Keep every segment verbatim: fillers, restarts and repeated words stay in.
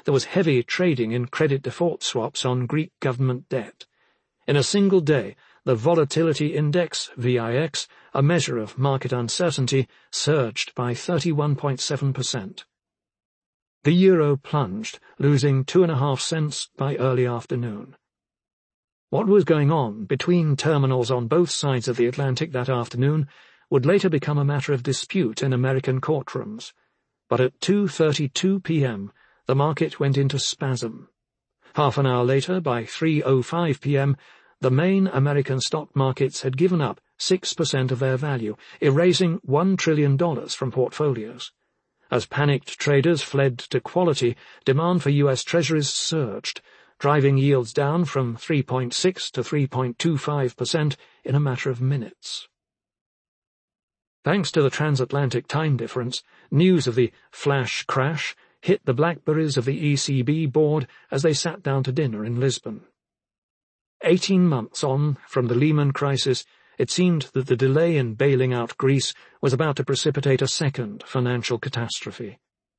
there was heavy trading in credit default swaps on Greek government debt. In a single day, the Volatility Index, V I X, a measure of market uncertainty, surged by thirty-one point seven percent. The euro plunged, losing two and a half cents by early afternoon. What was going on between terminals on both sides of the Atlantic that afternoon would later become a matter of dispute in American courtrooms. But at two thirty-two p m, the market went into spasm. Half an hour later, by three oh five p m, the main American stock markets had given up six percent of their value, erasing one trillion dollars from portfolios. As panicked traders fled to quality, demand for U S Treasuries surged, driving yields down from three point six to three point two five percent in a matter of minutes. Thanks to the transatlantic time difference, news of the flash crash hit the blackberries of the E C B board as they sat down to dinner in Lisbon. Eighteen months on from the Lehman crisis, it seemed that the delay in bailing out Greece was about to precipitate a second financial catastrophe.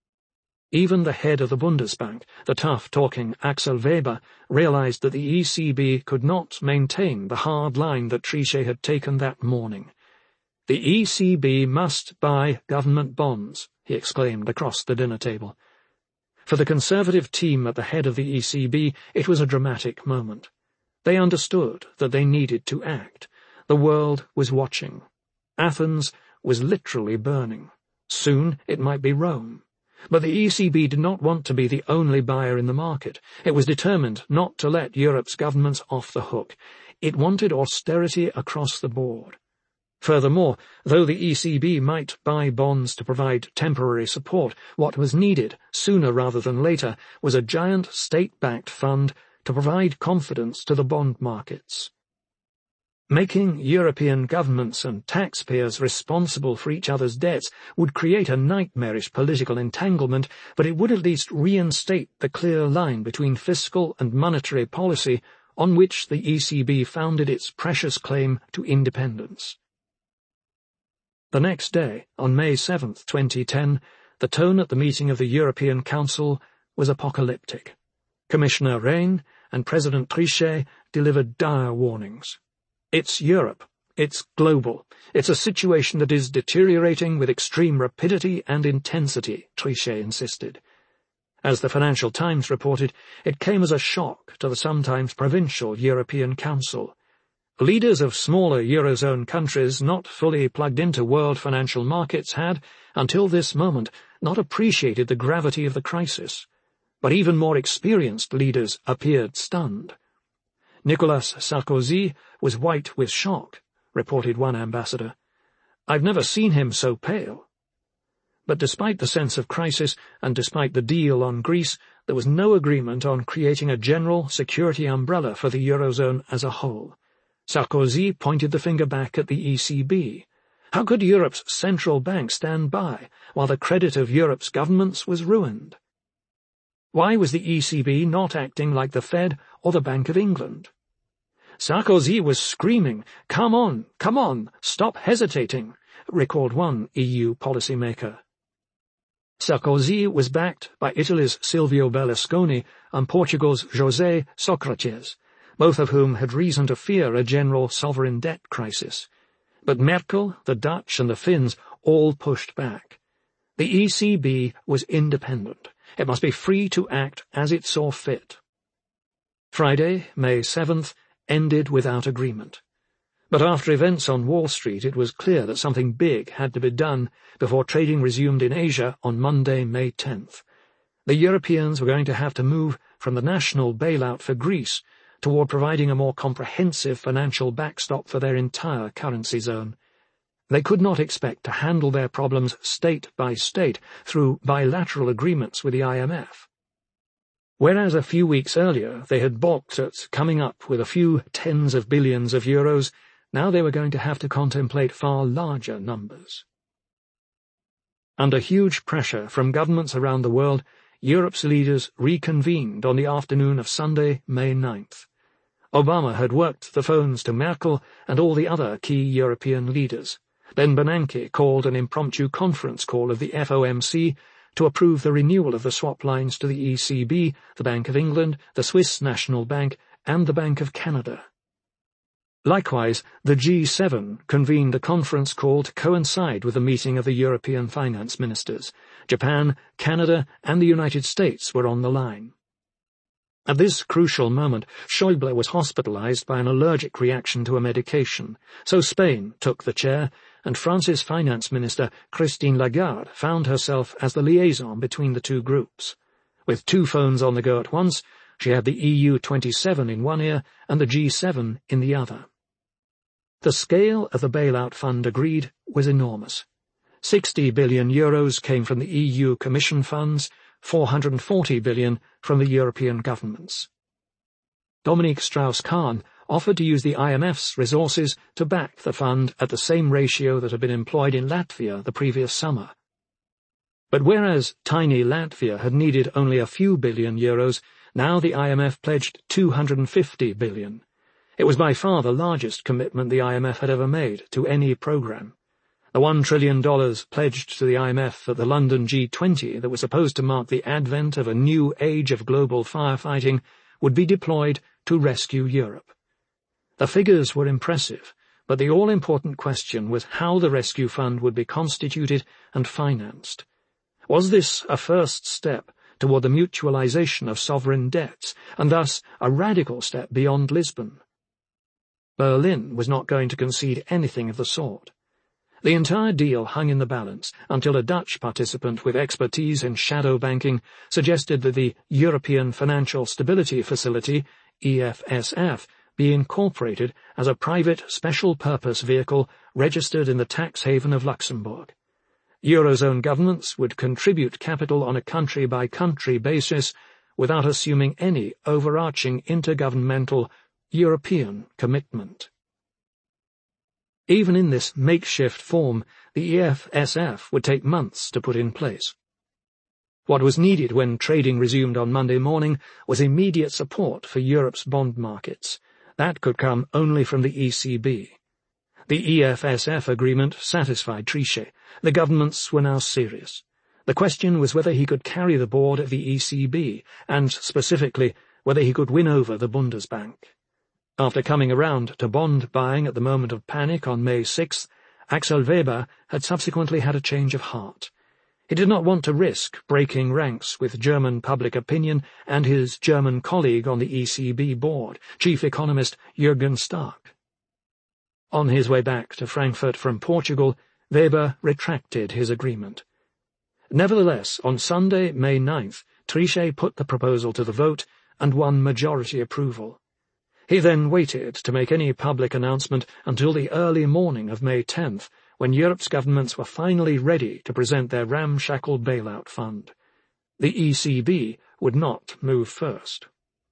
Even the head of the Bundesbank, the tough-talking Axel Weber, realized that the E C B could not maintain the hard line that Trichet had taken that morning. "The E C B must buy government bonds," he exclaimed across the dinner table. For the Conservative team at the head of the E C B, it was a dramatic moment. They understood that they needed to act. The world was watching. Athens was literally burning. Soon it might be Rome. But the E C B did not want to be the only buyer in the market. It was determined not to let Europe's governments off the hook. It wanted austerity across the board. Furthermore, though the E C B might buy bonds to provide temporary support, what was needed, sooner rather than later, was a giant state-backed fund to provide confidence to the bond markets. Making European governments and taxpayers responsible for each other's debts would create a nightmarish political entanglement, but it would at least reinstate the clear line between fiscal and monetary policy on which the E C B founded its precious claim to independence. The next day, on May seventh, twenty ten, the tone at the meeting of the European Council was apocalyptic. Commissioner Rehn and President Trichet delivered dire warnings. It's Europe. It's global. It's a situation that is deteriorating with extreme rapidity and intensity, Trichet insisted. As the Financial Times reported, it came as a shock to the sometimes provincial European Council. Leaders of smaller Eurozone countries not fully plugged into world financial markets had, until this moment, not appreciated the gravity of the crisis. But even more experienced leaders appeared stunned. Nicolas Sarkozy was white with shock, reported one ambassador. "I've never seen him so pale." But despite the sense of crisis, and despite the deal on Greece, there was no agreement on creating a general security umbrella for the Eurozone as a whole. Sarkozy pointed the finger back at the E C B. How could Europe's central bank stand by while the credit of Europe's governments was ruined? Why was the E C B not acting like the Fed or the Bank of England? Sarkozy was screaming, "Come on, come on, stop hesitating," recalled one E U policymaker. Sarkozy was backed by Italy's Silvio Berlusconi and Portugal's José Sócrates, both of whom had reason to fear a general sovereign debt crisis. But Merkel, the Dutch, and the Finns all pushed back. The E C B was independent. It must be free to act as it saw fit. Friday, May seventh, ended without agreement. But after events on Wall Street, it was clear that something big had to be done before trading resumed in Asia on Monday, May tenth. The Europeans were going to have to move from the national bailout for Greece toward providing a more comprehensive financial backstop for their entire currency zone. They could not expect to handle their problems state by state through bilateral agreements with the I M F. Whereas a few weeks earlier they had balked at coming up with a few tens of billions of euros, now they were going to have to contemplate far larger numbers. Under huge pressure from governments around the world, Europe's leaders reconvened on the afternoon of Sunday, May ninth. Obama had worked the phones to Merkel and all the other key European leaders. Then Bernanke called an impromptu conference call of the F O M C to approve the renewal of the swap lines to the E C B, the Bank of England, the Swiss National Bank, and the Bank of Canada. Likewise, the G seven convened a conference call to coincide with the meeting of the European finance ministers. Japan, Canada, and the United States were on the line. At this crucial moment, Schäuble was hospitalized by an allergic reaction to a medication, so Spain took the chair, and France's finance minister, Christine Lagarde, found herself as the liaison between the two groups. With two phones on the go at once, she had the E U twenty-seven in one ear and the G seven in the other. The scale of the bailout fund agreed was enormous. Sixty billion euros came from the E U Commission funds, four hundred forty billion from the European governments. Dominique Strauss-Kahn offered to use the I M F's resources to back the fund at the same ratio that had been employed in Latvia the previous summer. But whereas tiny Latvia had needed only a few billion euros, now the I M F pledged two hundred fifty billion. It was by far the largest commitment the I M F had ever made to any program. The one trillion dollars pledged to the I M F at the London G twenty that was supposed to mark the advent of a new age of global firefighting would be deployed to rescue Europe. The figures were impressive, but the all-important question was how the rescue fund would be constituted and financed. Was this a first step toward the mutualization of sovereign debts, and thus a radical step beyond Lisbon? Berlin was not going to concede anything of the sort. The entire deal hung in the balance until a Dutch participant with expertise in shadow banking suggested that the European Financial Stability Facility, E F S F, be incorporated as a private special-purpose vehicle registered in the tax haven of Luxembourg. Eurozone governments would contribute capital on a country-by-country basis without assuming any overarching intergovernmental European commitment. Even in this makeshift form, the E F S F would take months to put in place. What was needed when trading resumed on Monday morning was immediate support for Europe's bond markets. That could come only from the E C B. The E F S F agreement satisfied Trichet. The governments were now serious. The question was whether he could carry the board of the E C B, and specifically whether he could win over the Bundesbank. After coming around to bond buying at the moment of panic on May sixth, Axel Weber had subsequently had a change of heart. He did not want to risk breaking ranks with German public opinion and his German colleague on the E C B board, chief economist Jürgen Stark. On his way back to Frankfurt from Portugal, Weber retracted his agreement. Nevertheless, on Sunday, May ninth, Trichet put the proposal to the vote and won majority approval. He then waited to make any public announcement until the early morning of May tenth, when Europe's governments were finally ready to present their ramshackle bailout fund. The E C B would not move first.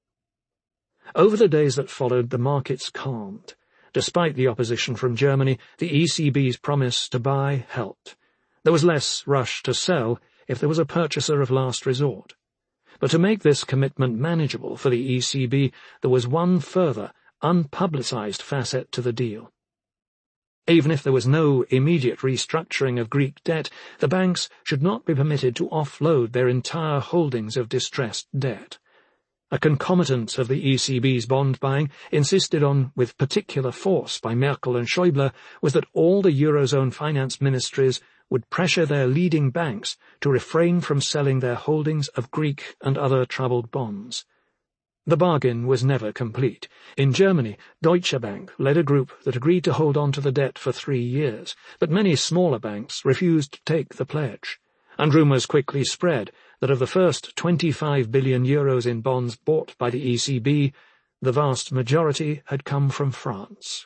Over the days that followed, the markets calmed. Despite the opposition from Germany, the E C B's promise to buy helped. There was less rush to sell if there was a purchaser of last resort. But to make this commitment manageable for the E C B, there was one further, unpublicized facet to the deal. Even if there was no immediate restructuring of Greek debt, the banks should not be permitted to offload their entire holdings of distressed debt. A concomitant of the E C B's bond buying, insisted on with particular force by Merkel and Schäuble, was that all the Eurozone finance ministries would pressure their leading banks to refrain from selling their holdings of Greek and other troubled bonds. The bargain was never complete. In Germany, Deutsche Bank led a group that agreed to hold on to the debt for three years, but many smaller banks refused to take the pledge, and rumours quickly spread that of the first twenty-five billion euros in bonds bought by the E C B, the vast majority had come from France.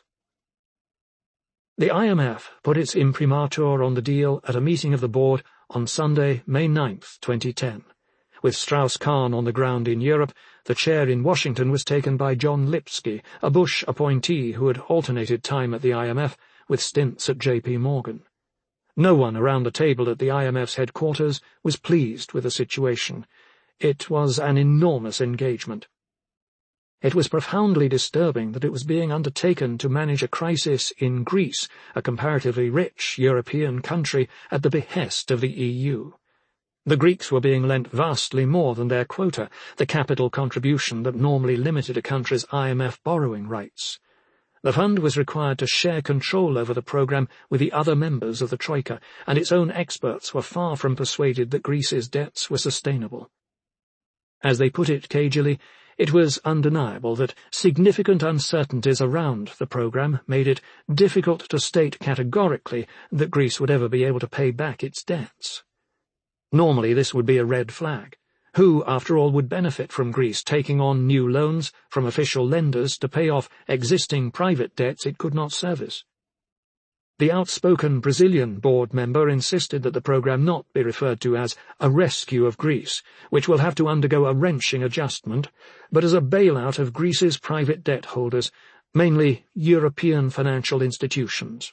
The I M F put its imprimatur on the deal at a meeting of the board on Sunday, May ninth, twenty ten. With Strauss-Kahn on the ground in Europe, the chair in Washington was taken by John Lipsky, a Bush appointee who had alternated time at the I M F with stints at J P Morgan. No one around the table at the I M F's headquarters was pleased with the situation. It was an enormous engagement. It was profoundly disturbing that it was being undertaken to manage a crisis in Greece, a comparatively rich European country, at the behest of the E U. The Greeks were being lent vastly more than their quota, the capital contribution that normally limited a country's I M F borrowing rights. The fund was required to share control over the programme with the other members of the Troika, and its own experts were far from persuaded that Greece's debts were sustainable. As they put it cagily, it was undeniable that significant uncertainties around the programme made it difficult to state categorically that Greece would ever be able to pay back its debts. Normally this would be a red flag. Who, after all, would benefit from Greece taking on new loans from official lenders to pay off existing private debts it could not service? The outspoken Brazilian board member insisted that the programme not be referred to as a rescue of Greece, which will have to undergo a wrenching adjustment, but as a bailout of Greece's private debt holders, mainly European financial institutions.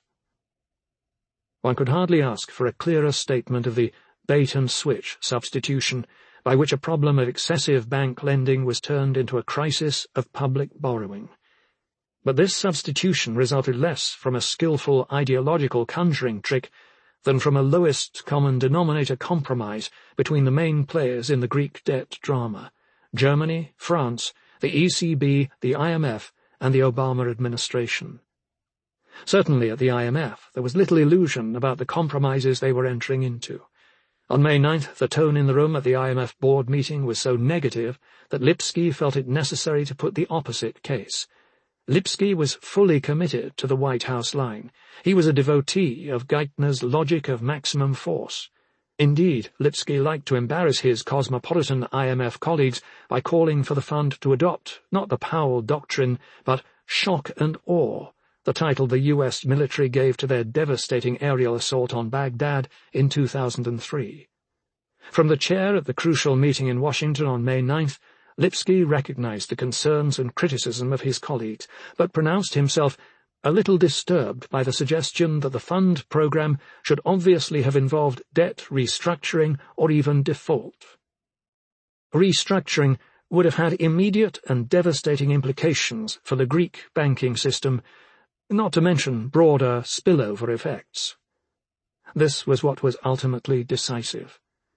One could hardly ask for a clearer statement of the bait-and-switch substitution, by which a problem of excessive bank lending was turned into a crisis of public borrowing. But this substitution resulted less from a skillful ideological conjuring trick than from a lowest common denominator compromise between the main players in the Greek debt drama: Germany, France, the E C B, the I M F, and the Obama administration. Certainly at the I M F there was little illusion about the compromises they were entering into. On May ninth, the tone in the room at the I M F board meeting was so negative that Lipsky felt it necessary to put the opposite case. Lipsky was fully committed to the White House line. He was a devotee of Geithner's logic of maximum force. Indeed, Lipsky liked to embarrass his cosmopolitan I M F colleagues by calling for the fund to adopt not the Powell Doctrine, but shock and awe, the title the U S military gave to their devastating aerial assault on Baghdad in two thousand three. From the chair at the crucial meeting in Washington on May ninth, Lipsky recognized the concerns and criticism of his colleagues, but pronounced himself a little disturbed by the suggestion that the fund program should obviously have involved debt restructuring or even default. Restructuring would have had immediate and devastating implications for the Greek banking system, not to mention broader spillover effects. This was what was ultimately decisive.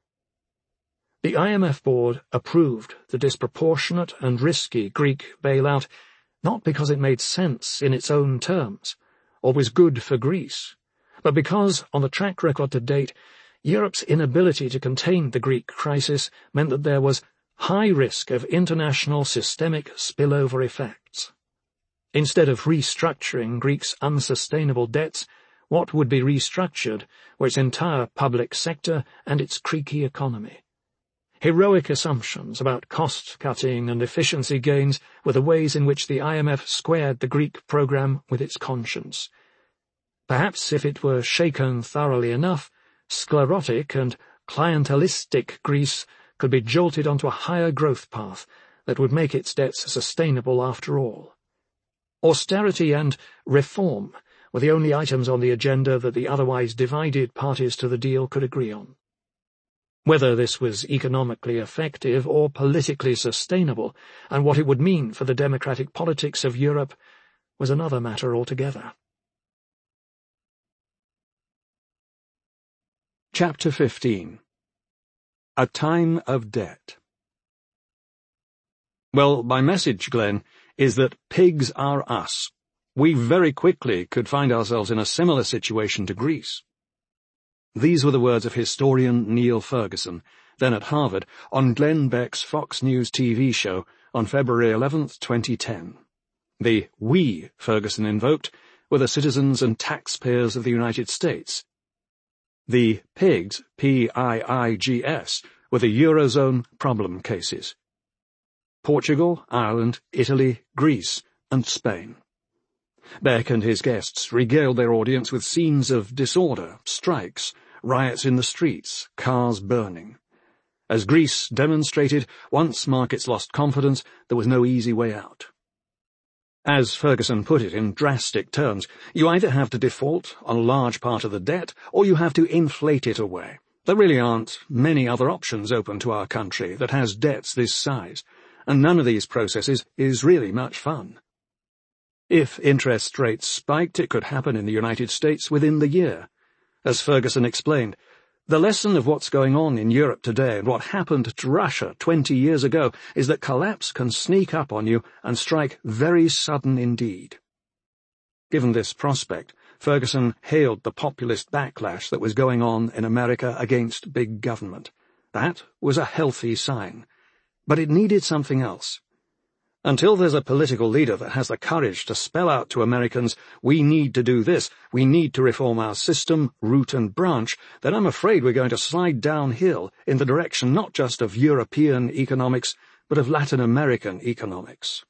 The I M F board approved the disproportionate and risky Greek bailout not because it made sense in its own terms, or was good for Greece, but because, on the track record to date, Europe's inability to contain the Greek crisis meant that there was high risk of international systemic spillover effects. Instead of restructuring Greece's unsustainable debts, what would be restructured were its entire public sector and its creaky economy. Heroic assumptions about cost-cutting and efficiency gains were the ways in which the I M F squared the Greek programme with its conscience. Perhaps if it were shaken thoroughly enough, sclerotic and clientelistic Greece could be jolted onto a higher growth path that would make its debts sustainable after all. Austerity and reform were the only items on the agenda that the otherwise divided parties to the deal could agree on. Whether this was economically effective or politically sustainable, and what it would mean for the democratic politics of Europe, was another matter altogether. Chapter fifteen. A Time of Debt. Well, my message, Glenn, is that pigs are us. We very quickly could find ourselves in a similar situation to Greece. These were the words of historian Neil Ferguson, then at Harvard, on Glenn Beck's Fox News T V show on February eleventh, twenty ten. The we Ferguson invoked were the citizens and taxpayers of the United States. The pigs, P I I G S, were the Eurozone problem cases. Portugal, Ireland, Italy, Greece, and Spain. Beck and his guests regaled their audience with scenes of disorder, strikes, riots in the streets, cars burning. As Greece demonstrated, once markets lost confidence, there was no easy way out. As Ferguson put it in drastic terms, you either have to default on a large part of the debt, or you have to inflate it away. There really aren't many other options open to our country that has debts this size, and none of these processes is really much fun. If interest rates spiked, it could happen in the United States within the year. As Ferguson explained, The lesson of what's going on in Europe today and what happened to Russia twenty years ago is that collapse can sneak up on you and strike very sudden indeed. Given this prospect, Ferguson hailed the populist backlash that was going on in America against big government. That was a healthy sign. But it needed something else. Until there's a political leader that has the courage to spell out to Americans, we need to do this, we need to reform our system, root and branch, then I'm afraid we're going to slide downhill in the direction not just of European economics, but of Latin American economics.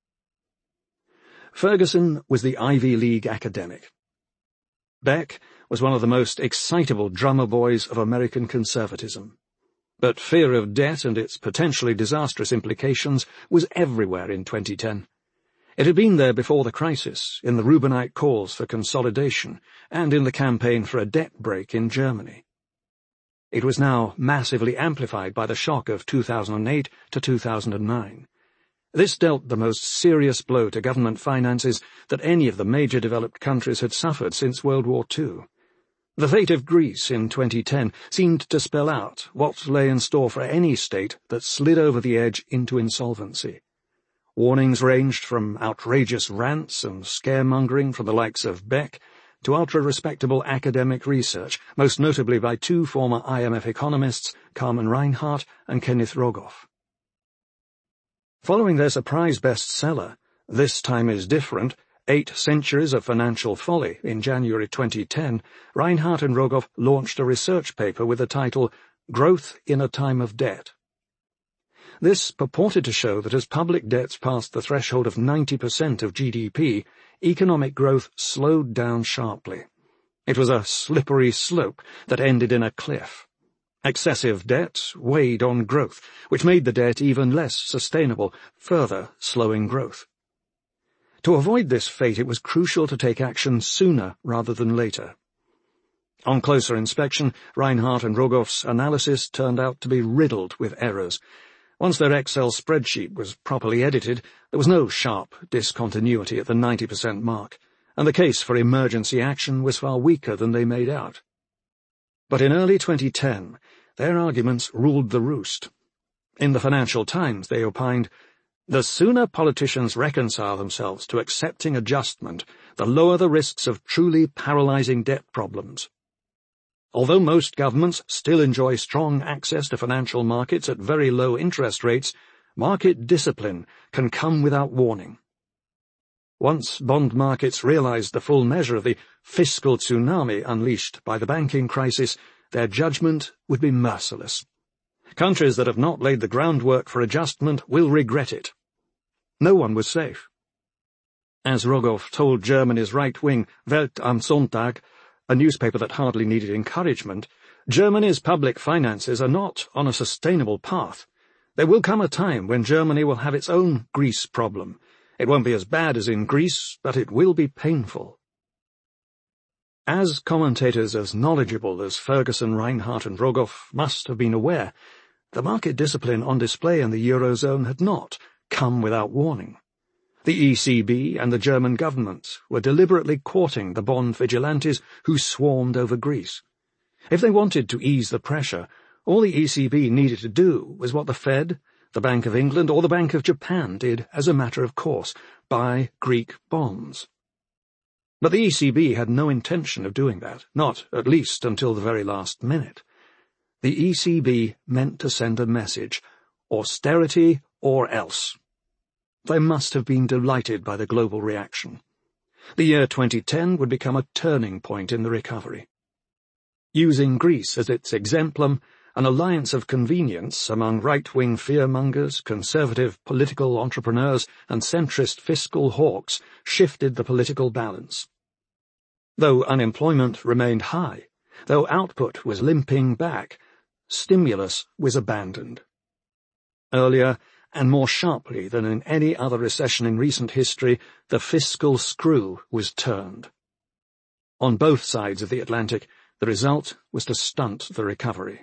Ferguson was the Ivy League academic. Beck was one of the most excitable drummer boys of American conservatism. But fear of debt and its potentially disastrous implications was everywhere in twenty ten. It had been there before the crisis, in the Rubinite calls for consolidation, and in the campaign for a debt break in Germany. It was now massively amplified by the shock of two thousand eight to two thousand nine. This dealt the most serious blow to government finances that any of the major developed countries had suffered since World War Two. The fate of Greece in twenty ten seemed to spell out what lay in store for any state that slid over the edge into insolvency. Warnings ranged from outrageous rants and scaremongering from the likes of Beck to ultra-respectable academic research, most notably by two former I M F economists, Carmen Reinhart and Kenneth Rogoff. Following their surprise bestseller, This Time is Different, Eight Centuries of Financial Folly, in January twenty ten, Reinhart and Rogoff launched a research paper with the title Growth in a Time of Debt. This purported to show that as public debts passed the threshold of ninety percent of G D P, economic growth slowed down sharply. It was a slippery slope that ended in a cliff. Excessive debt weighed on growth, which made the debt even less sustainable, further slowing growth. To avoid this fate, it was crucial to take action sooner rather than later. On closer inspection, Reinhart and Rogoff's analysis turned out to be riddled with errors. Once their Excel spreadsheet was properly edited, there was no sharp discontinuity at the ninety percent mark, and the case for emergency action was far weaker than they made out. But in early twenty ten, their arguments ruled the roost. In the Financial Times, they opined, "The sooner politicians reconcile themselves to accepting adjustment, the lower the risks of truly paralyzing debt problems. Although most governments still enjoy strong access to financial markets at very low interest rates, market discipline can come without warning." Once bond markets realized the full measure of the fiscal tsunami unleashed by the banking crisis, their judgment would be merciless. Countries that have not laid the groundwork for adjustment will regret it. No one was safe. As Rogoff told Germany's right-wing Welt am Sonntag, a newspaper that hardly needed encouragement, Germany's public finances are not on a sustainable path. There will come a time when Germany will have its own Greece problem. It won't be as bad as in Greece, but it will be painful. As commentators as knowledgeable as Ferguson, Reinhart and Rogoff must have been aware, the market discipline on display in the Eurozone had not come without warning. The E C B and the German government were deliberately courting the bond vigilantes who swarmed over Greece. If they wanted to ease the pressure, all the E C B needed to do was what the Fed, the Bank of England or the Bank of Japan did as a matter of course, buy Greek bonds. But the E C B had no intention of doing that, not at least until the very last minute. The E C B meant to send a message, austerity or else. They must have been delighted by the global reaction. The year twenty ten would become a turning point in the recovery. Using Greece as its exemplum, an alliance of convenience among right-wing fearmongers, conservative political entrepreneurs, and centrist fiscal hawks shifted the political balance. Though unemployment remained high, though output was limping back, stimulus was abandoned. Earlier, and more sharply than in any other recession in recent history, the fiscal screw was turned. On both sides of the Atlantic, the result was to stunt the recovery.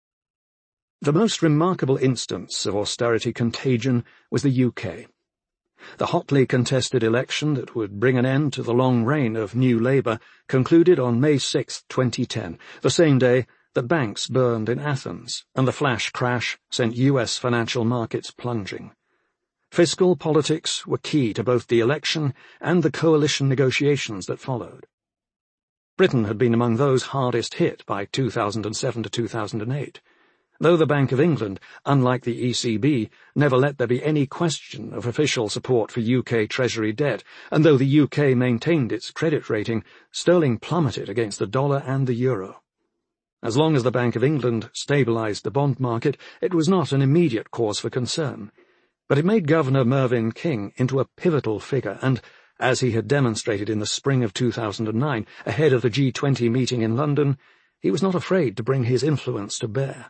The most remarkable instance of austerity contagion was the U K. The hotly contested election that would bring an end to the long reign of New Labour concluded on May sixth, twenty ten, the same day that banks burned in Athens and the flash crash sent U S financial markets plunging. Fiscal politics were key to both the election and the coalition negotiations that followed. Britain had been among those hardest hit by two thousand seven to two thousand eight. Though the Bank of England, unlike the E C B, never let there be any question of official support for U K Treasury debt, and though the U K maintained its credit rating, sterling plummeted against the dollar and the euro. As long as the Bank of England stabilised the bond market, it was not an immediate cause for concern. But it made Governor Mervyn King into a pivotal figure, and, as he had demonstrated in the spring of two thousand nine, ahead of the G twenty meeting in London, he was not afraid to bring his influence to bear.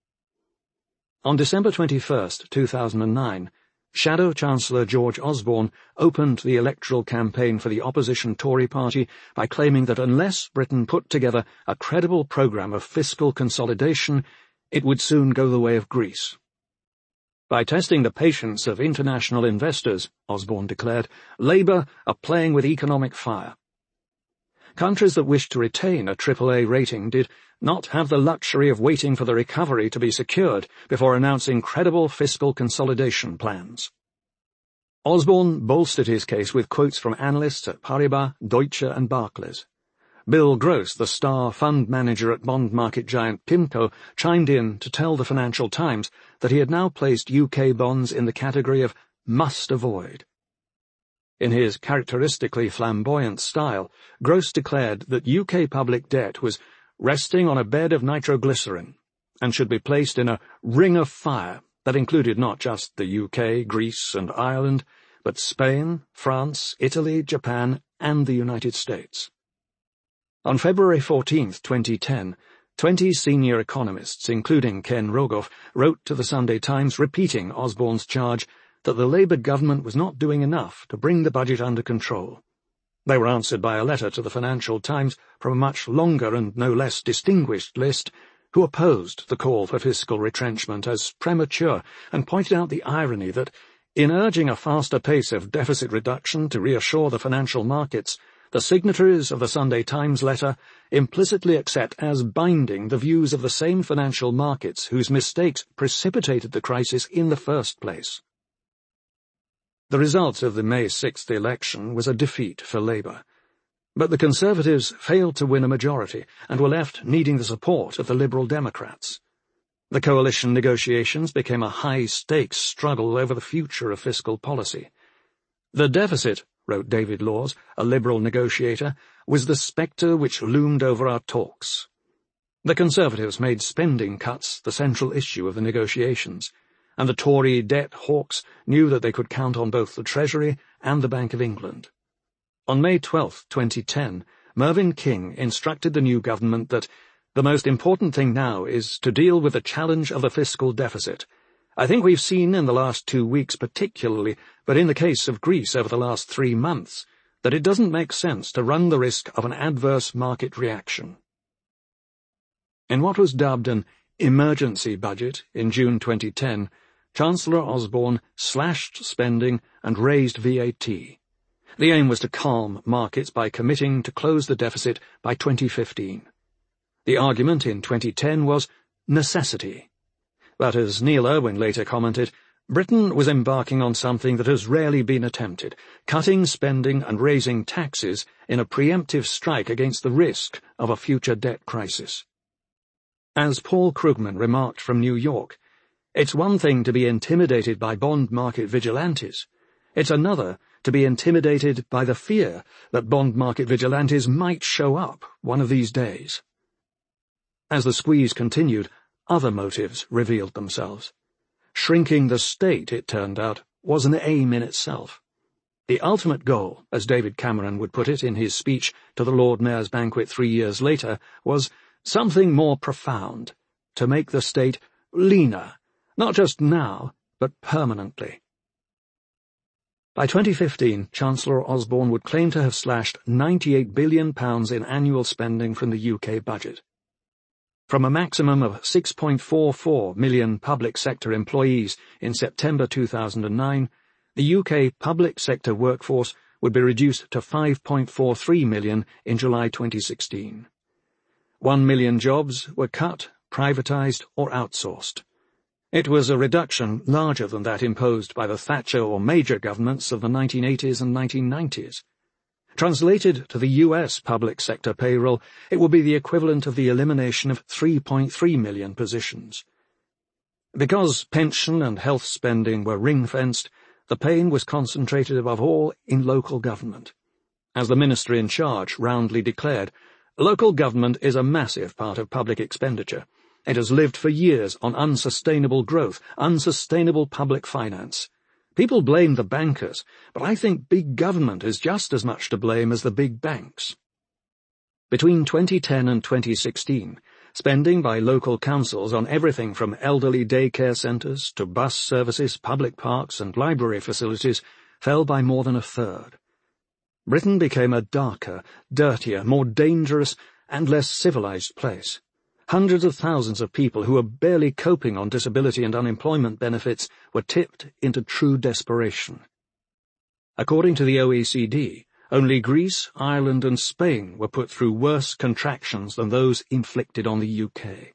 On December twenty-first, two thousand nine, Shadow Chancellor George Osborne opened the electoral campaign for the opposition Tory party by claiming that unless Britain put together a credible programme of fiscal consolidation, it would soon go the way of Greece. By testing the patience of international investors, Osborne declared, Labour are playing with economic fire. Countries that wished to retain a triple A rating did not have the luxury of waiting for the recovery to be secured before announcing credible fiscal consolidation plans. Osborne bolstered his case with quotes from analysts at Paribas, Deutsche and Barclays. Bill Gross, the star fund manager at bond market giant PIMCO, chimed in to tell the Financial Times that he had now placed U K bonds in the category of must avoid. In his characteristically flamboyant style, Gross declared that U K public debt was resting on a bed of nitroglycerin and should be placed in a ring of fire that included not just the U K, Greece and Ireland, but Spain, France, Italy, Japan and the United States. On February fourteenth, twenty ten, twenty senior economists, including Ken Rogoff, wrote to the Sunday Times repeating Osborne's charge that the Labour government was not doing enough to bring the budget under control. They were answered by a letter to the Financial Times from a much longer and no less distinguished list, who opposed the call for fiscal retrenchment as premature and pointed out the irony that, in urging a faster pace of deficit reduction to reassure the financial markets, the signatories of the Sunday Times letter implicitly accept as binding the views of the same financial markets whose mistakes precipitated the crisis in the first place. The result of the May sixth election was a defeat for Labour, but the Conservatives failed to win a majority and were left needing the support of the Liberal Democrats. The coalition negotiations became a high-stakes struggle over the future of fiscal policy. The deficit, wrote David Laws, a Liberal negotiator, was the spectre which loomed over our talks. The Conservatives made spending cuts the central issue of the negotiations, and the Tory debt hawks knew that they could count on both the Treasury and the Bank of England. On May twelfth, twenty ten, Mervyn King instructed the new government that the most important thing now is to deal with the challenge of the fiscal deficit. I think we've seen in the last two weeks particularly, but in the case of Greece over the last three months, that it doesn't make sense to run the risk of an adverse market reaction. In what was dubbed an emergency budget in June twenty ten, Chancellor Osborne slashed spending and raised V A T. The aim was to calm markets by committing to close the deficit by twenty fifteen. The argument in twenty ten was necessity. But as Neil Irwin later commented, Britain was embarking on something that has rarely been attempted, cutting spending and raising taxes in a preemptive strike against the risk of a future debt crisis. As Paul Krugman remarked from New York, it's one thing to be intimidated by bond market vigilantes. It's another to be intimidated by the fear that bond market vigilantes might show up one of these days. As the squeeze continued, other motives revealed themselves. Shrinking the state, it turned out, was an aim in itself. The ultimate goal, as David Cameron would put it in his speech to the Lord Mayor's banquet three years later, was something more profound, to make the state leaner, not just now, but permanently. By twenty fifteen, Chancellor Osborne would claim to have slashed ninety-eight billion pounds in annual spending from the U K budget. From a maximum of six point four four million public sector employees in September two thousand nine, the U K public sector workforce would be reduced to five point four three million in July twenty sixteen. One million jobs were cut, privatised or outsourced. It was a reduction larger than that imposed by the Thatcher or Major governments of the nineteen eighties and nineteen nineties. Translated to the U S public sector payroll, it would be the equivalent of the elimination of three point three million positions. Because pension and health spending were ring-fenced, the pain was concentrated above all in local government. As the ministry in charge roundly declared, local government is a massive part of public expenditure. It has lived for years on unsustainable growth, unsustainable public finance. People blame the bankers, but I think big government is just as much to blame as the big banks. Between twenty ten and twenty sixteen, spending by local councils on everything from elderly daycare centres to bus services, public parks and library facilities fell by more than a third. Britain became a darker, dirtier, more dangerous and less civilised place. Hundreds of thousands of people who were barely coping on disability and unemployment benefits were tipped into true desperation. According to the O E C D, only Greece, Ireland and Spain were put through worse contractions than those inflicted on the U K.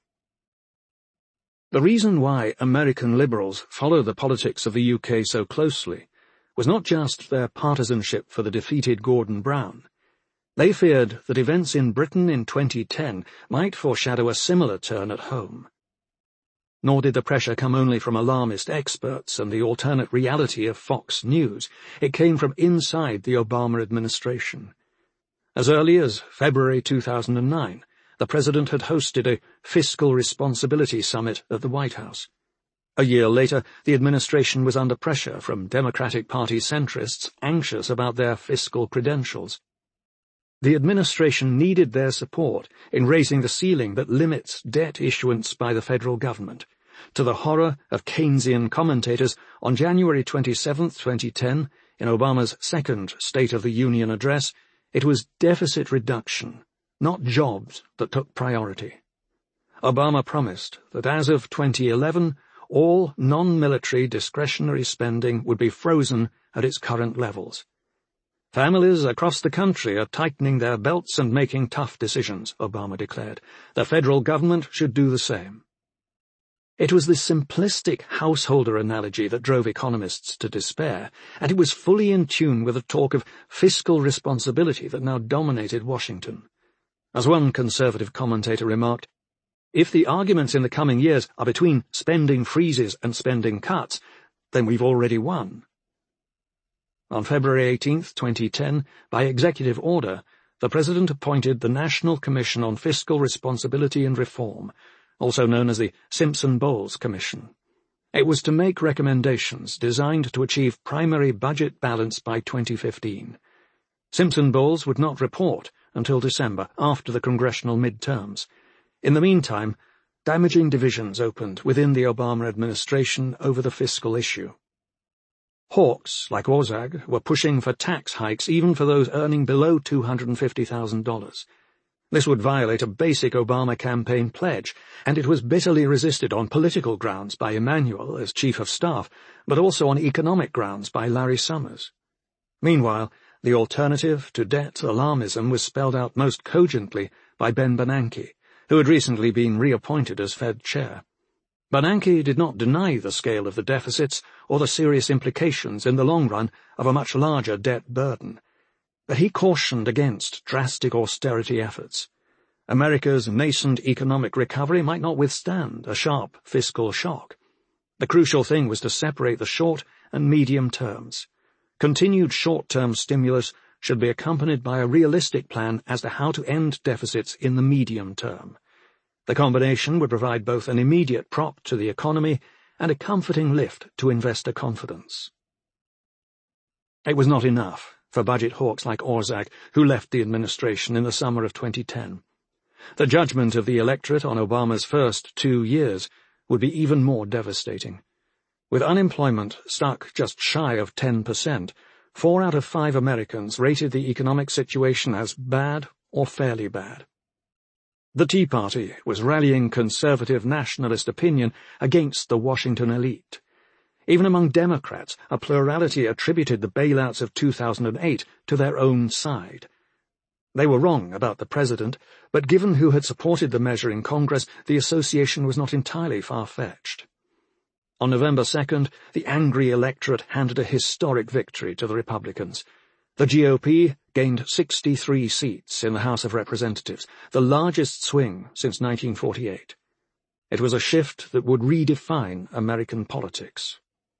The reason why American liberals follow the politics of the U K so closely was not just their partisanship for the defeated Gordon Brown. They feared that events in Britain in twenty ten might foreshadow a similar turn at home. Nor did the pressure come only from alarmist experts and the alternate reality of Fox News. It came from inside the Obama administration. As early as February two thousand nine, the president had hosted a fiscal responsibility summit at the White House. A year later, the administration was under pressure from Democratic Party centrists anxious about their fiscal credentials. The administration needed their support in raising the ceiling that limits debt issuance by the federal government. To the horror of Keynesian commentators, on January twenty-seventh, twenty ten, in Obama's second State of the Union address, it was deficit reduction, not jobs, that took priority. Obama promised that as of twenty eleven, all non-military discretionary spending would be frozen at its current levels. Families across the country are tightening their belts and making tough decisions, Obama declared. The federal government should do the same. It was this simplistic householder analogy that drove economists to despair, and it was fully in tune with the talk of fiscal responsibility that now dominated Washington. As one conservative commentator remarked, if the arguments in the coming years are between spending freezes and spending cuts, then we've already won. On February eighteenth, twenty ten, by executive order, the President appointed the National Commission on Fiscal Responsibility and Reform, also known as the Simpson-Bowles Commission. It was to make recommendations designed to achieve primary budget balance by twenty fifteen. Simpson-Bowles would not report until December, after the congressional midterms. In the meantime, damaging divisions opened within the Obama administration over the fiscal issue. Hawks, like Orszag, were pushing for tax hikes even for those earning below two hundred fifty thousand dollars. This would violate a basic Obama campaign pledge, and it was bitterly resisted on political grounds by Emanuel as Chief of Staff, but also on economic grounds by Larry Summers. Meanwhile, the alternative to debt alarmism was spelled out most cogently by Ben Bernanke, who had recently been reappointed as Fed chair. Bernanke did not deny the scale of the deficits or the serious implications in the long run of a much larger debt burden, but he cautioned against drastic austerity efforts. America's nascent economic recovery might not withstand a sharp fiscal shock. The crucial thing was to separate the short and medium terms. Continued short-term stimulus should be accompanied by a realistic plan as to how to end deficits in the medium term. The combination would provide both an immediate prop to the economy and a comforting lift to investor confidence. It was not enough for budget hawks like Orszag, who left the administration in the summer of twenty ten. The judgment of the electorate on Obama's first two years would be even more devastating. With unemployment stuck just shy of ten percent, four out of five Americans rated the economic situation as bad or fairly bad. The Tea Party was rallying conservative nationalist opinion against the Washington elite. Even among Democrats, a plurality attributed the bailouts of two thousand eight to their own side. They were wrong about the president, but given who had supported the measure in Congress, the association was not entirely far-fetched. On November second, the angry electorate handed a historic victory to the Republicans. The G O P gained sixty-three seats in the House of Representatives, the largest swing since nineteen forty-eight. It was a shift that would redefine American politics.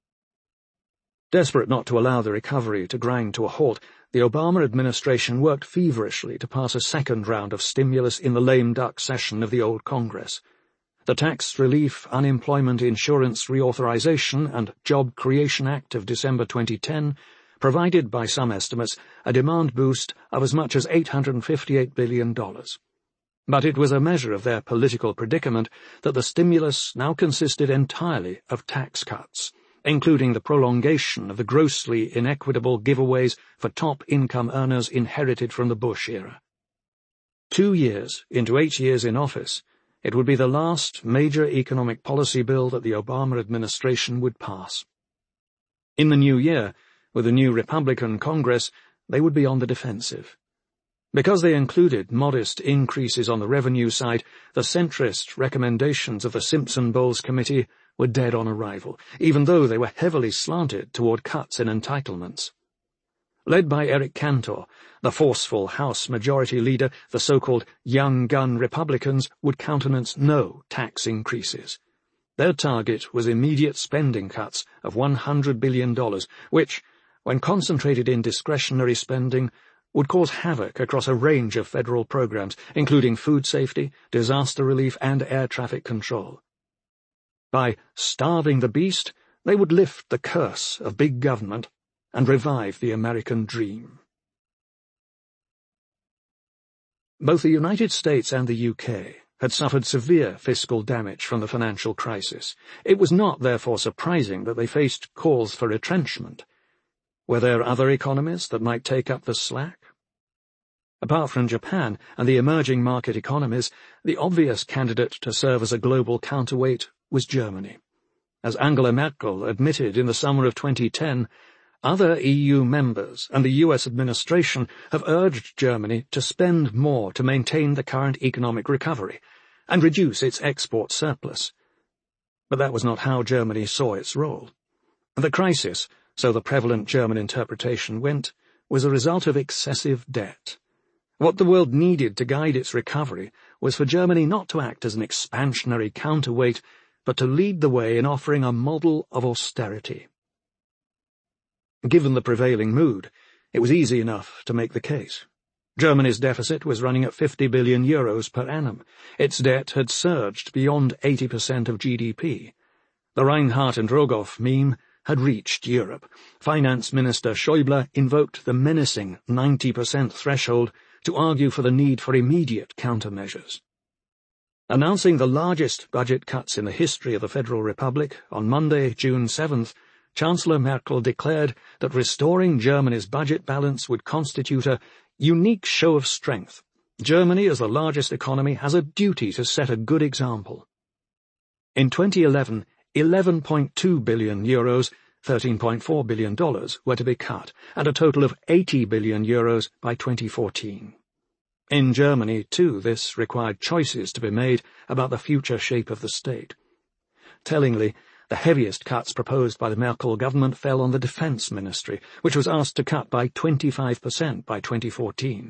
Desperate not to allow the recovery to grind to a halt, the Obama administration worked feverishly to pass a second round of stimulus in the lame duck session of the old Congress. The Tax Relief, Unemployment Insurance Reauthorization and Job Creation Act of December twenty ten provided, by some estimates, a demand boost of as much as eight hundred fifty-eight billion dollars. But it was a measure of their political predicament that the stimulus now consisted entirely of tax cuts, including the prolongation of the grossly inequitable giveaways for top-income earners inherited from the Bush era. Two years into eight years in office, it would be the last major economic policy bill that the Obama administration would pass. In the new year, with the new Republican Congress, they would be on the defensive. Because they included modest increases on the revenue side, the centrist recommendations of the Simpson-Bowles Committee were dead on arrival, even though they were heavily slanted toward cuts in entitlements. Led by Eric Cantor, the forceful House Majority Leader, the so-called Young Gun Republicans would countenance no tax increases. Their target was immediate spending cuts of one hundred billion dollars, which, when concentrated in discretionary spending, would cause havoc across a range of federal programs, including food safety, disaster relief, and air traffic control. By starving the beast, they would lift the curse of big government and revive the American dream. Both the United States and the U K had suffered severe fiscal damage from the financial crisis. It was not, therefore, surprising that they faced calls for retrenchment. Were there other economies that might take up the slack? Apart from Japan and the emerging market economies, the obvious candidate to serve as a global counterweight was Germany. As Angela Merkel admitted in the summer of twenty ten, other E U members and the U S administration have urged Germany to spend more to maintain the current economic recovery and reduce its export surplus. But that was not how Germany saw its role. The crisis, so the prevalent German interpretation went, was a result of excessive debt. What the world needed to guide its recovery was for Germany not to act as an expansionary counterweight, but to lead the way in offering a model of austerity. Given the prevailing mood, it was easy enough to make the case. Germany's deficit was running at fifty billion euros per annum. Its debt had surged beyond eighty percent of G D P. The Reinhardt and Rogoff meme had reached Europe. Finance Minister Schäuble invoked the menacing ninety percent threshold to argue for the need for immediate countermeasures. Announcing the largest budget cuts in the history of the Federal Republic on Monday, June seventh, Chancellor Merkel declared that restoring Germany's budget balance would constitute a unique show of strength. Germany, as the largest economy, has a duty to set a good example. In twenty eleven, eleven point two billion euros, thirteen point four billion dollars, were to be cut, and a total of eighty billion euros by twenty fourteen. In Germany, too, this required choices to be made about the future shape of the state. Tellingly, the heaviest cuts proposed by the Merkel government fell on the Defense Ministry, which was asked to cut by twenty-five percent by twenty fourteen.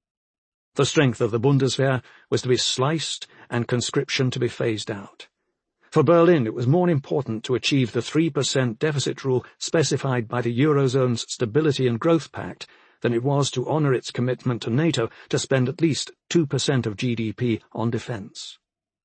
The strength of the Bundeswehr was to be sliced and conscription to be phased out. For Berlin, it was more important to achieve the three percent deficit rule specified by the Eurozone's Stability and Growth Pact than it was to honour its commitment to NATO to spend at least two percent of G D P on defence.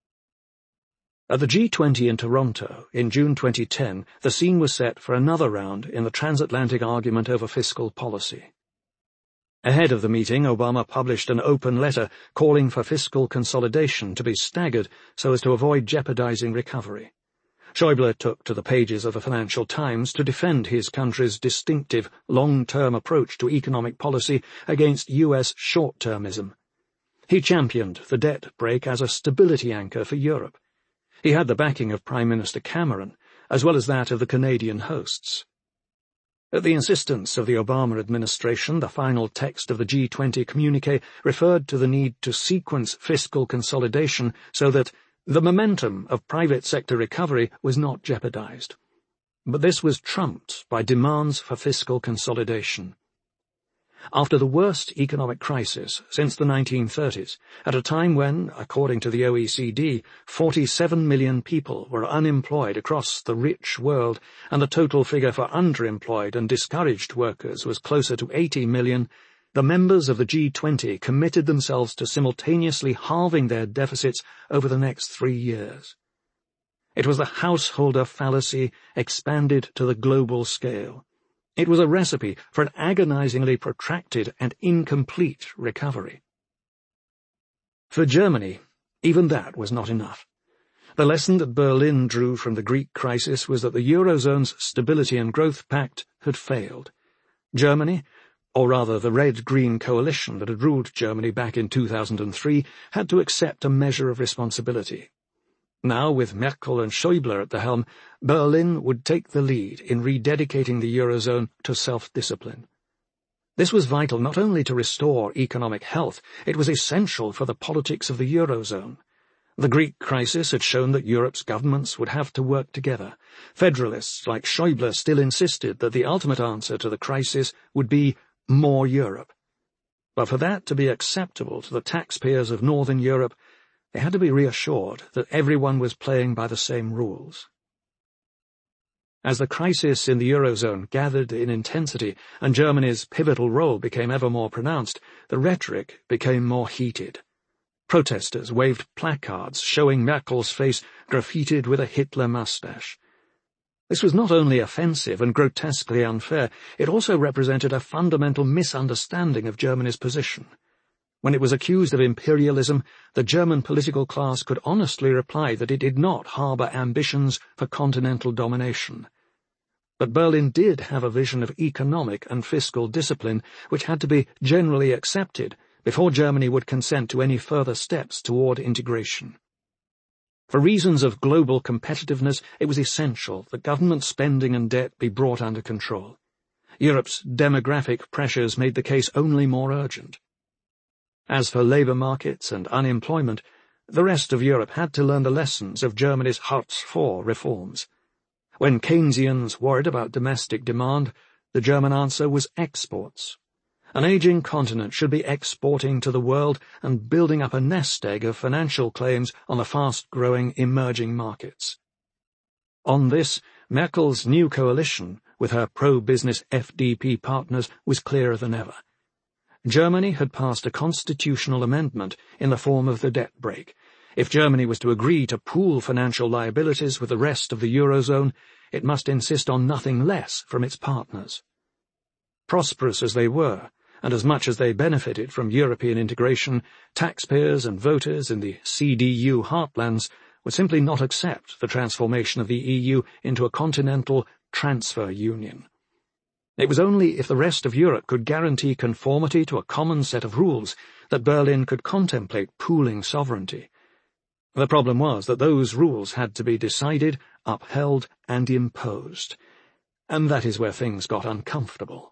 At the G twenty in Toronto in June twenty ten, the scene was set for another round in the transatlantic argument over fiscal policy. Ahead of the meeting, Obama published an open letter calling for fiscal consolidation to be staggered so as to avoid jeopardizing recovery. Schäuble took to the pages of the Financial Times to defend his country's distinctive long-term approach to economic policy against U S short-termism. He championed the debt brake as a stability anchor for Europe. He had the backing of Prime Minister Cameron, as well as that of the Canadian hosts. At the insistence of the Obama administration, the final text of the G twenty communiqué referred to the need to sequence fiscal consolidation so that the momentum of private sector recovery was not jeopardized. But this was trumped by demands for fiscal consolidation. After the worst economic crisis since the nineteen thirties, at a time when, according to the O E C D, forty-seven million people were unemployed across the rich world, and the total figure for underemployed and discouraged workers was closer to eighty million, the members of the G twenty committed themselves to simultaneously halving their deficits over the next three years. It was the householder fallacy expanded to the global scale. It was a recipe for an agonizingly protracted and incomplete recovery. For Germany, even that was not enough. The lesson that Berlin drew from the Greek crisis was that the Eurozone's Stability and Growth Pact had failed. Germany, or rather the Red-Green coalition that had ruled Germany back in two thousand three, had to accept a measure of responsibility. Now, with Merkel and Schäuble at the helm, Berlin would take the lead in rededicating the Eurozone to self-discipline. This was vital not only to restore economic health, it was essential for the politics of the Eurozone. The Greek crisis had shown that Europe's governments would have to work together. Federalists like Schäuble still insisted that the ultimate answer to the crisis would be more Europe. But for that to be acceptable to the taxpayers of Northern Europe, they had to be reassured that everyone was playing by the same rules. As the crisis in the Eurozone gathered in intensity and Germany's pivotal role became ever more pronounced, the rhetoric became more heated. Protesters waved placards showing Merkel's face graffitied with a Hitler mustache. This was not only offensive and grotesquely unfair, it also represented a fundamental misunderstanding of Germany's position. When it was accused of imperialism, the German political class could honestly reply that it did not harbour ambitions for continental domination. But Berlin did have a vision of economic and fiscal discipline which had to be generally accepted before Germany would consent to any further steps toward integration. For reasons of global competitiveness, it was essential that government spending and debt be brought under control. Europe's demographic pressures made the case only more urgent. As for labour markets and unemployment, the rest of Europe had to learn the lessons of Germany's Hartz four reforms. When Keynesians worried about domestic demand, the German answer was exports. An ageing continent should be exporting to the world and building up a nest egg of financial claims on the fast-growing emerging markets. On this, Merkel's new coalition, with her pro-business F D P partners, was clearer than ever. Germany had passed a constitutional amendment in the form of the debt brake. If Germany was to agree to pool financial liabilities with the rest of the Eurozone, it must insist on nothing less from its partners. Prosperous as they were, and as much as they benefited from European integration, taxpayers and voters in the C D U heartlands would simply not accept the transformation of the E U into a continental transfer union. It was only if the rest of Europe could guarantee conformity to a common set of rules that Berlin could contemplate pooling sovereignty. The problem was that those rules had to be decided, upheld, and imposed, and that is where things got uncomfortable.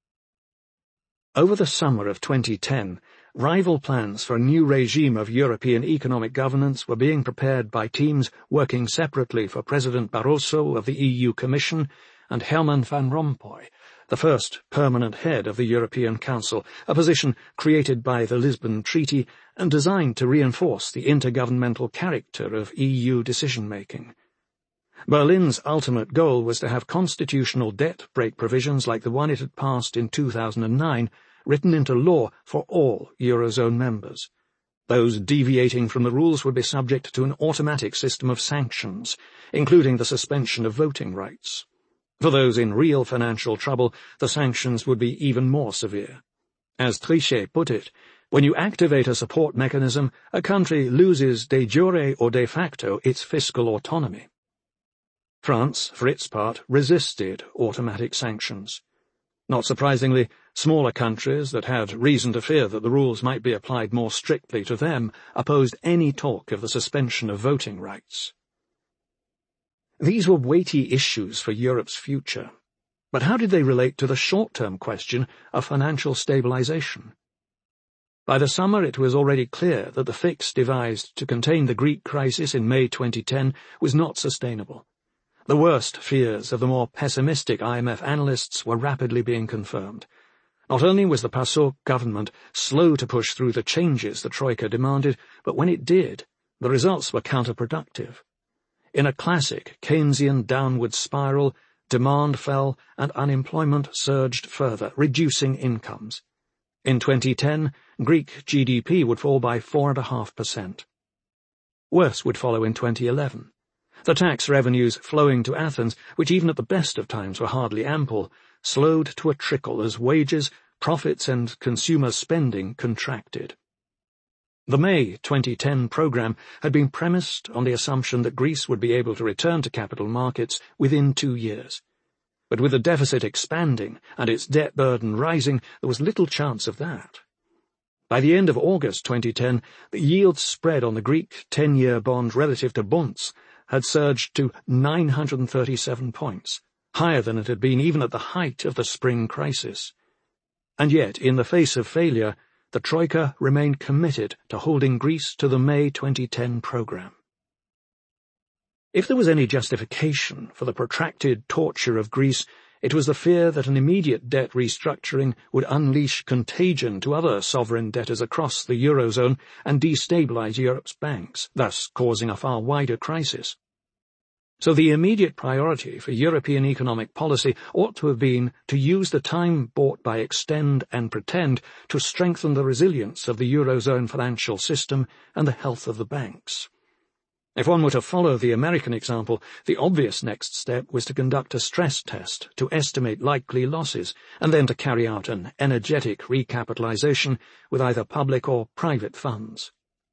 Over the summer of twenty ten, rival plans for a new regime of European economic governance were being prepared by teams working separately for President Barroso of the E U Commission and Herman van Rompuy, the first permanent head of the European Council, a position created by the Lisbon Treaty and designed to reinforce the intergovernmental character of E U decision-making. Berlin's ultimate goal was to have constitutional debt brake provisions like the one it had passed in two thousand nine written into law for all Eurozone members. Those deviating from the rules would be subject to an automatic system of sanctions, including the suspension of voting rights. For those in real financial trouble, the sanctions would be even more severe. As Trichet put it, when you activate a support mechanism, a country loses de jure or de facto its fiscal autonomy. France, for its part, resisted automatic sanctions. Not surprisingly, smaller countries that had reason to fear that the rules might be applied more strictly to them opposed any talk of the suspension of voting rights. These were weighty issues for Europe's future, but how did they relate to the short-term question of financial stabilization? By the summer it was already clear that the fix devised to contain the Greek crisis in May twenty ten was not sustainable. The worst fears of the more pessimistic I M F analysts were rapidly being confirmed. Not only was the PASOK government slow to push through the changes the Troika demanded, but when it did, the results were counterproductive. In a classic Keynesian downward spiral, demand fell and unemployment surged further, reducing incomes. In twenty ten, Greek G D P would fall by four point five percent. Worse would follow in twenty eleven. The tax revenues flowing to Athens, which even at the best of times were hardly ample, slowed to a trickle as wages, profits and consumer spending contracted. The May twenty ten programme had been premised on the assumption that Greece would be able to return to capital markets within two years. But with the deficit expanding and its debt burden rising, there was little chance of that. By the end of August twenty ten, the yield spread on the Greek ten-year bond relative to bonds had surged to nine hundred thirty-seven points, higher than it had been even at the height of the spring crisis. And yet, in the face of failure, the Troika remained committed to holding Greece to the May twenty ten programme. If there was any justification for the protracted torture of Greece, it was the fear that an immediate debt restructuring would unleash contagion to other sovereign debtors across the Eurozone and destabilise Europe's banks, thus causing a far wider crisis. So the immediate priority for European economic policy ought to have been to use the time bought by extend and pretend to strengthen the resilience of the Eurozone financial system and the health of the banks. If one were to follow the American example, the obvious next step was to conduct a stress test to estimate likely losses, and then to carry out an energetic recapitalization with either public or private funds.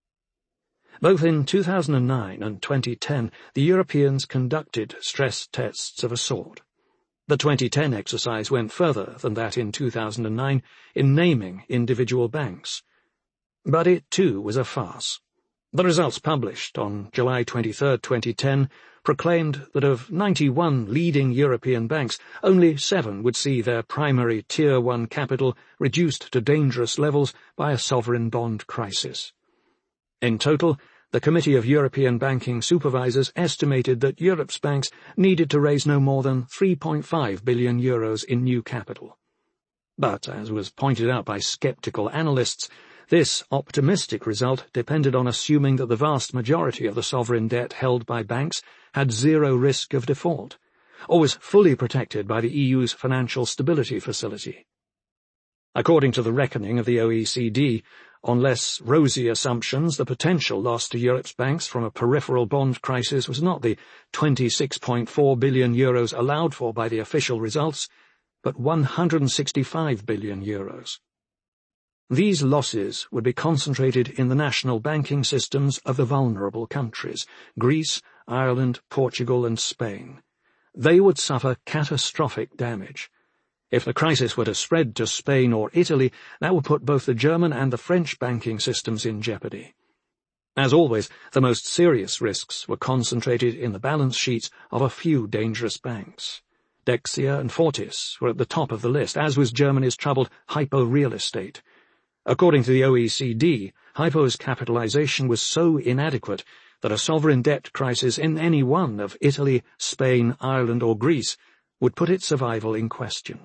Both in two thousand nine and twenty ten, the Europeans conducted stress tests of a sort. The twenty ten exercise went further than that in two thousand nine in naming individual banks. But it too was a farce. The results published on July twenty-third, twenty ten, proclaimed that of ninety-one leading European banks, only seven would see their primary Tier one capital reduced to dangerous levels by a sovereign bond crisis. In total, the Committee of European Banking Supervisors estimated that Europe's banks needed to raise no more than three point five billion euros in new capital. But, as was pointed out by sceptical analysts, this optimistic result depended on assuming that the vast majority of the sovereign debt held by banks had zero risk of default, or was fully protected by the E U's Financial Stability Facility. According to the reckoning of the O E C D, on less rosy assumptions, the potential loss to Europe's banks from a peripheral bond crisis was not the twenty-six point four billion euros allowed for by the official results, but one hundred sixty-five billion euros. These losses would be concentrated in the national banking systems of the vulnerable countries, Greece, Ireland, Portugal and Spain. They would suffer catastrophic damage. If the crisis were to spread to Spain or Italy, that would put both the German and the French banking systems in jeopardy. As always, the most serious risks were concentrated in the balance sheets of a few dangerous banks. Dexia and Fortis were at the top of the list, as was Germany's troubled Hypo Real Estate. According to the O E C D, Hypo's capitalization was so inadequate that a sovereign debt crisis in any one of Italy, Spain, Ireland or Greece would put its survival in question.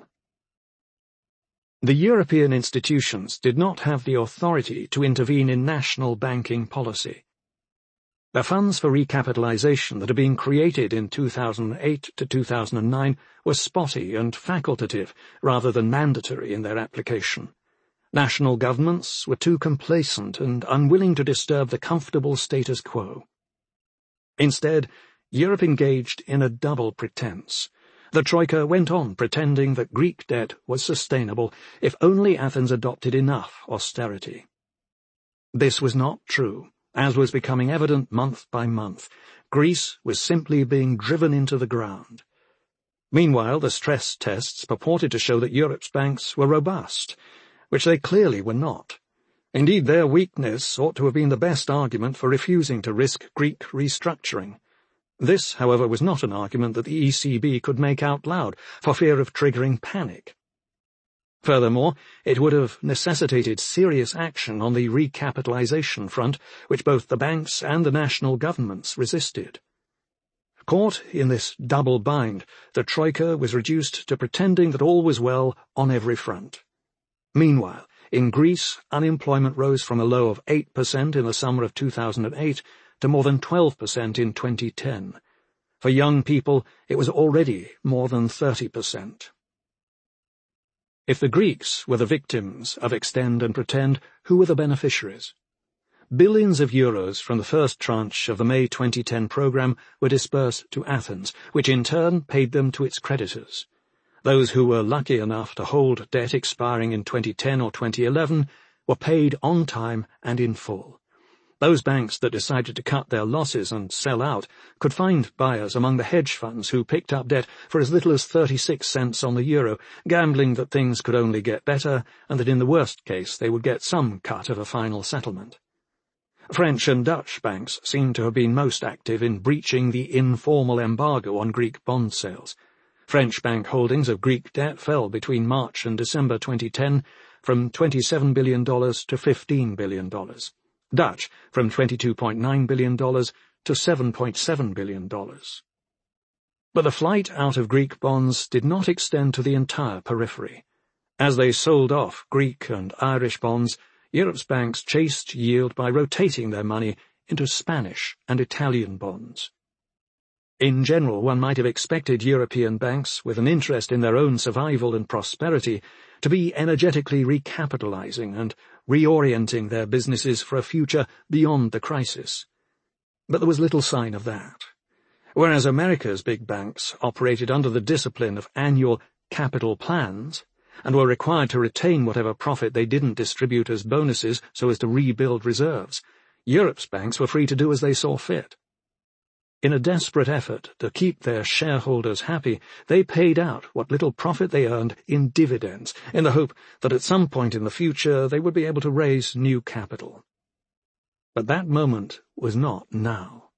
The European institutions did not have the authority to intervene in national banking policy. The funds for recapitalization that had been created in two thousand eight to two thousand nine were spotty and facultative rather than mandatory in their application. National governments were too complacent and unwilling to disturb the comfortable status quo. Instead, Europe engaged in a double pretense. The Troika went on pretending that Greek debt was sustainable if only Athens adopted enough austerity. This was not true, as was becoming evident month by month. Greece was simply being driven into the ground. Meanwhile, the stress tests purported to show that Europe's banks were robust, which they clearly were not. Indeed, their weakness ought to have been the best argument for refusing to risk Greek restructuring. This, however, was not an argument that the E C B could make out loud, for fear of triggering panic. Furthermore, it would have necessitated serious action on the recapitalization front, which both the banks and the national governments resisted. Caught in this double bind, the Troika was reduced to pretending that all was well on every front. Meanwhile, in Greece, unemployment rose from a low of eight percent in the summer of two thousand eight to more than twelve percent in twenty ten. For young people, it was already more than thirty percent. If the Greeks were the victims of extend and pretend, who were the beneficiaries? Billions of euros from the first tranche of the May twenty ten programme were dispersed to Athens, which in turn paid them to its creditors. Those who were lucky enough to hold debt expiring in twenty ten or twenty eleven were paid on time and in full. Those banks that decided to cut their losses and sell out could find buyers among the hedge funds who picked up debt for as little as thirty-six cents on the euro, gambling that things could only get better and that in the worst case they would get some cut of a final settlement. French and Dutch banks seem to have been most active in breaching the informal embargo on Greek bond sales. French bank holdings of Greek debt fell between March and December twenty ten from twenty-seven billion dollars to fifteen billion dollars. Dutch from twenty-two point nine billion dollars to seven point seven billion dollars. But the flight out of Greek bonds did not extend to the entire periphery. As they sold off Greek and Irish bonds, Europe's banks chased yield by rotating their money into Spanish and Italian bonds. In general, one might have expected European banks, with an interest in their own survival and prosperity, to be energetically recapitalizing and reorienting their businesses for a future beyond the crisis. But there was little sign of that. Whereas America's big banks operated under the discipline of annual capital plans and were required to retain whatever profit they didn't distribute as bonuses so as to rebuild reserves, Europe's banks were free to do as they saw fit. In a desperate effort to keep their shareholders happy, they paid out what little profit they earned in dividends, in the hope that at some point in the future they would be able to raise new capital. But that moment was not now.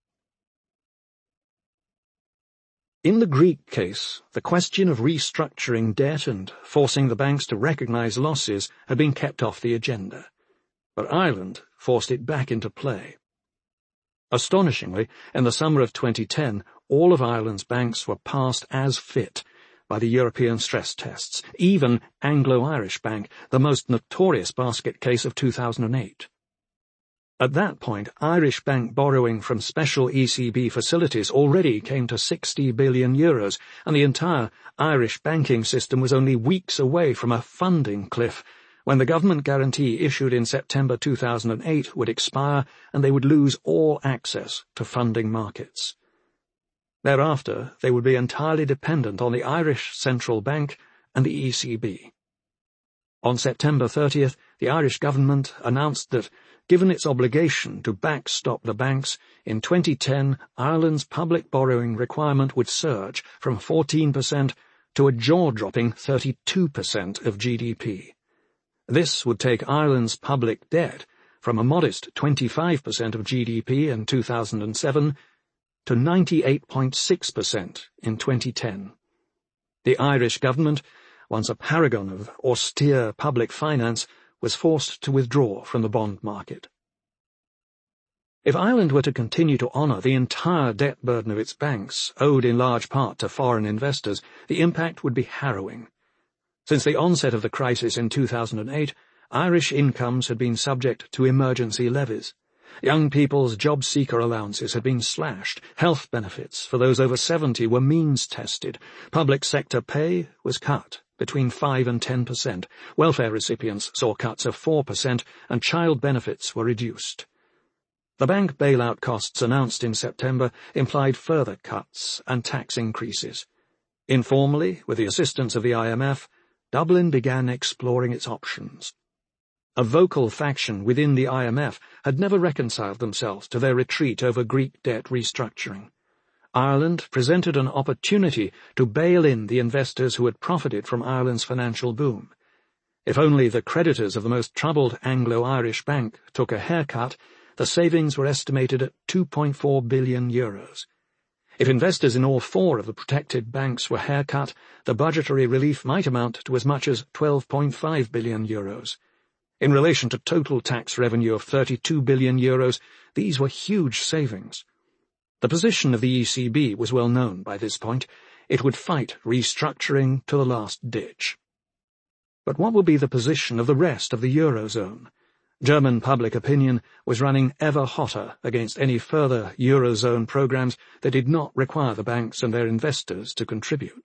In the Greek case, the question of restructuring debt and forcing the banks to recognize losses had been kept off the agenda. But Ireland forced it back into play. Astonishingly, in the summer of twenty ten, all of Ireland's banks were passed as fit by the European stress tests, even Anglo-Irish Bank, the most notorious basket case of two thousand eight. At that point, Irish bank borrowing from special E C B facilities already came to sixty billion euros, and the entire Irish banking system was only weeks away from a funding cliff, when the government guarantee issued in September two thousand eight would expire and they would lose all access to funding markets. Thereafter, they would be entirely dependent on the Irish Central Bank and the E C B. On September thirtieth, the Irish government announced that, given its obligation to backstop the banks, in twenty ten Ireland's public borrowing requirement would surge from fourteen percent to a jaw-dropping thirty-two percent of G D P. This would take Ireland's public debt from a modest twenty-five percent of G D P in two thousand seven to ninety-eight point six percent in twenty ten. The Irish government, once a paragon of austere public finance, was forced to withdraw from the bond market. If Ireland were to continue to honour the entire debt burden of its banks, owed in large part to foreign investors, the impact would be harrowing. Since the onset of the crisis in two thousand eight, Irish incomes had been subject to emergency levies. Young people's job-seeker allowances had been slashed, health benefits for those over seventy were means-tested, public sector pay was cut between five and ten percent, welfare recipients saw cuts of four percent, and child benefits were reduced. The bank bailout costs announced in September implied further cuts and tax increases. Informally, with the assistance of the I M F, Dublin began exploring its options. A vocal faction within the I M F had never reconciled themselves to their retreat over Greek debt restructuring. Ireland presented an opportunity to bail in the investors who had profited from Ireland's financial boom. If only the creditors of the most troubled Anglo-Irish Bank took a haircut, the savings were estimated at two point four billion euros. If investors in all four of the protected banks were haircut, the budgetary relief might amount to as much as twelve point five billion euros. In relation to total tax revenue of thirty-two billion euros, these were huge savings. The position of the E C B was well known by this point. It would fight restructuring to the last ditch. But what would be the position of the rest of the Eurozone? German public opinion was running ever hotter against any further Eurozone programs that did not require the banks and their investors to contribute.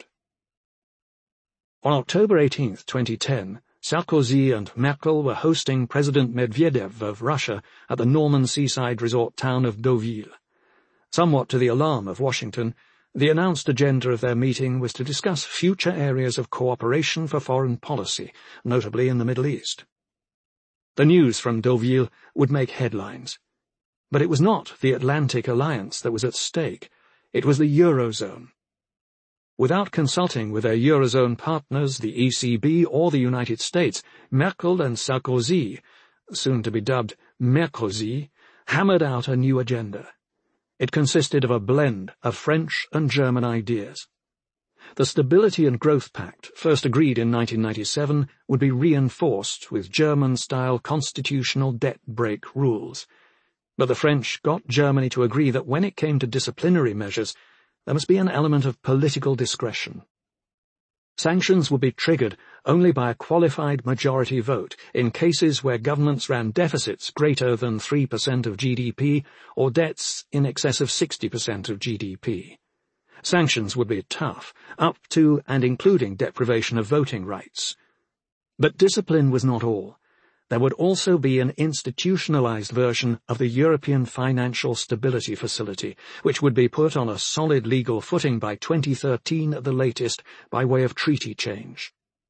On October eighteenth, twenty ten, Sarkozy and Merkel were hosting President Medvedev of Russia at the Norman seaside resort town of Deauville. Somewhat to the alarm of Washington, the announced agenda of their meeting was to discuss future areas of cooperation for foreign policy, notably in the Middle East. The news from Deauville would make headlines. But it was not the Atlantic Alliance that was at stake. It was the Eurozone. Without consulting with their Eurozone partners, the E C B or the United States, Merkel and Sarkozy, soon to be dubbed Merkozy, hammered out a new agenda. It consisted of a blend of French and German ideas. The Stability and Growth Pact, first agreed in nineteen ninety-seven, would be reinforced with German-style constitutional debt break rules. But the French got Germany to agree that when it came to disciplinary measures, there must be an element of political discretion. Sanctions would be triggered only by a qualified majority vote in cases where governments ran deficits greater than three percent of G D P or debts in excess of sixty percent of G D P. Sanctions would be tough, up to and including deprivation of voting rights. But discipline was not all. There would also be an institutionalized version of the European Financial Stability Facility, which would be put on a solid legal footing by twenty thirteen at the latest by way of treaty change.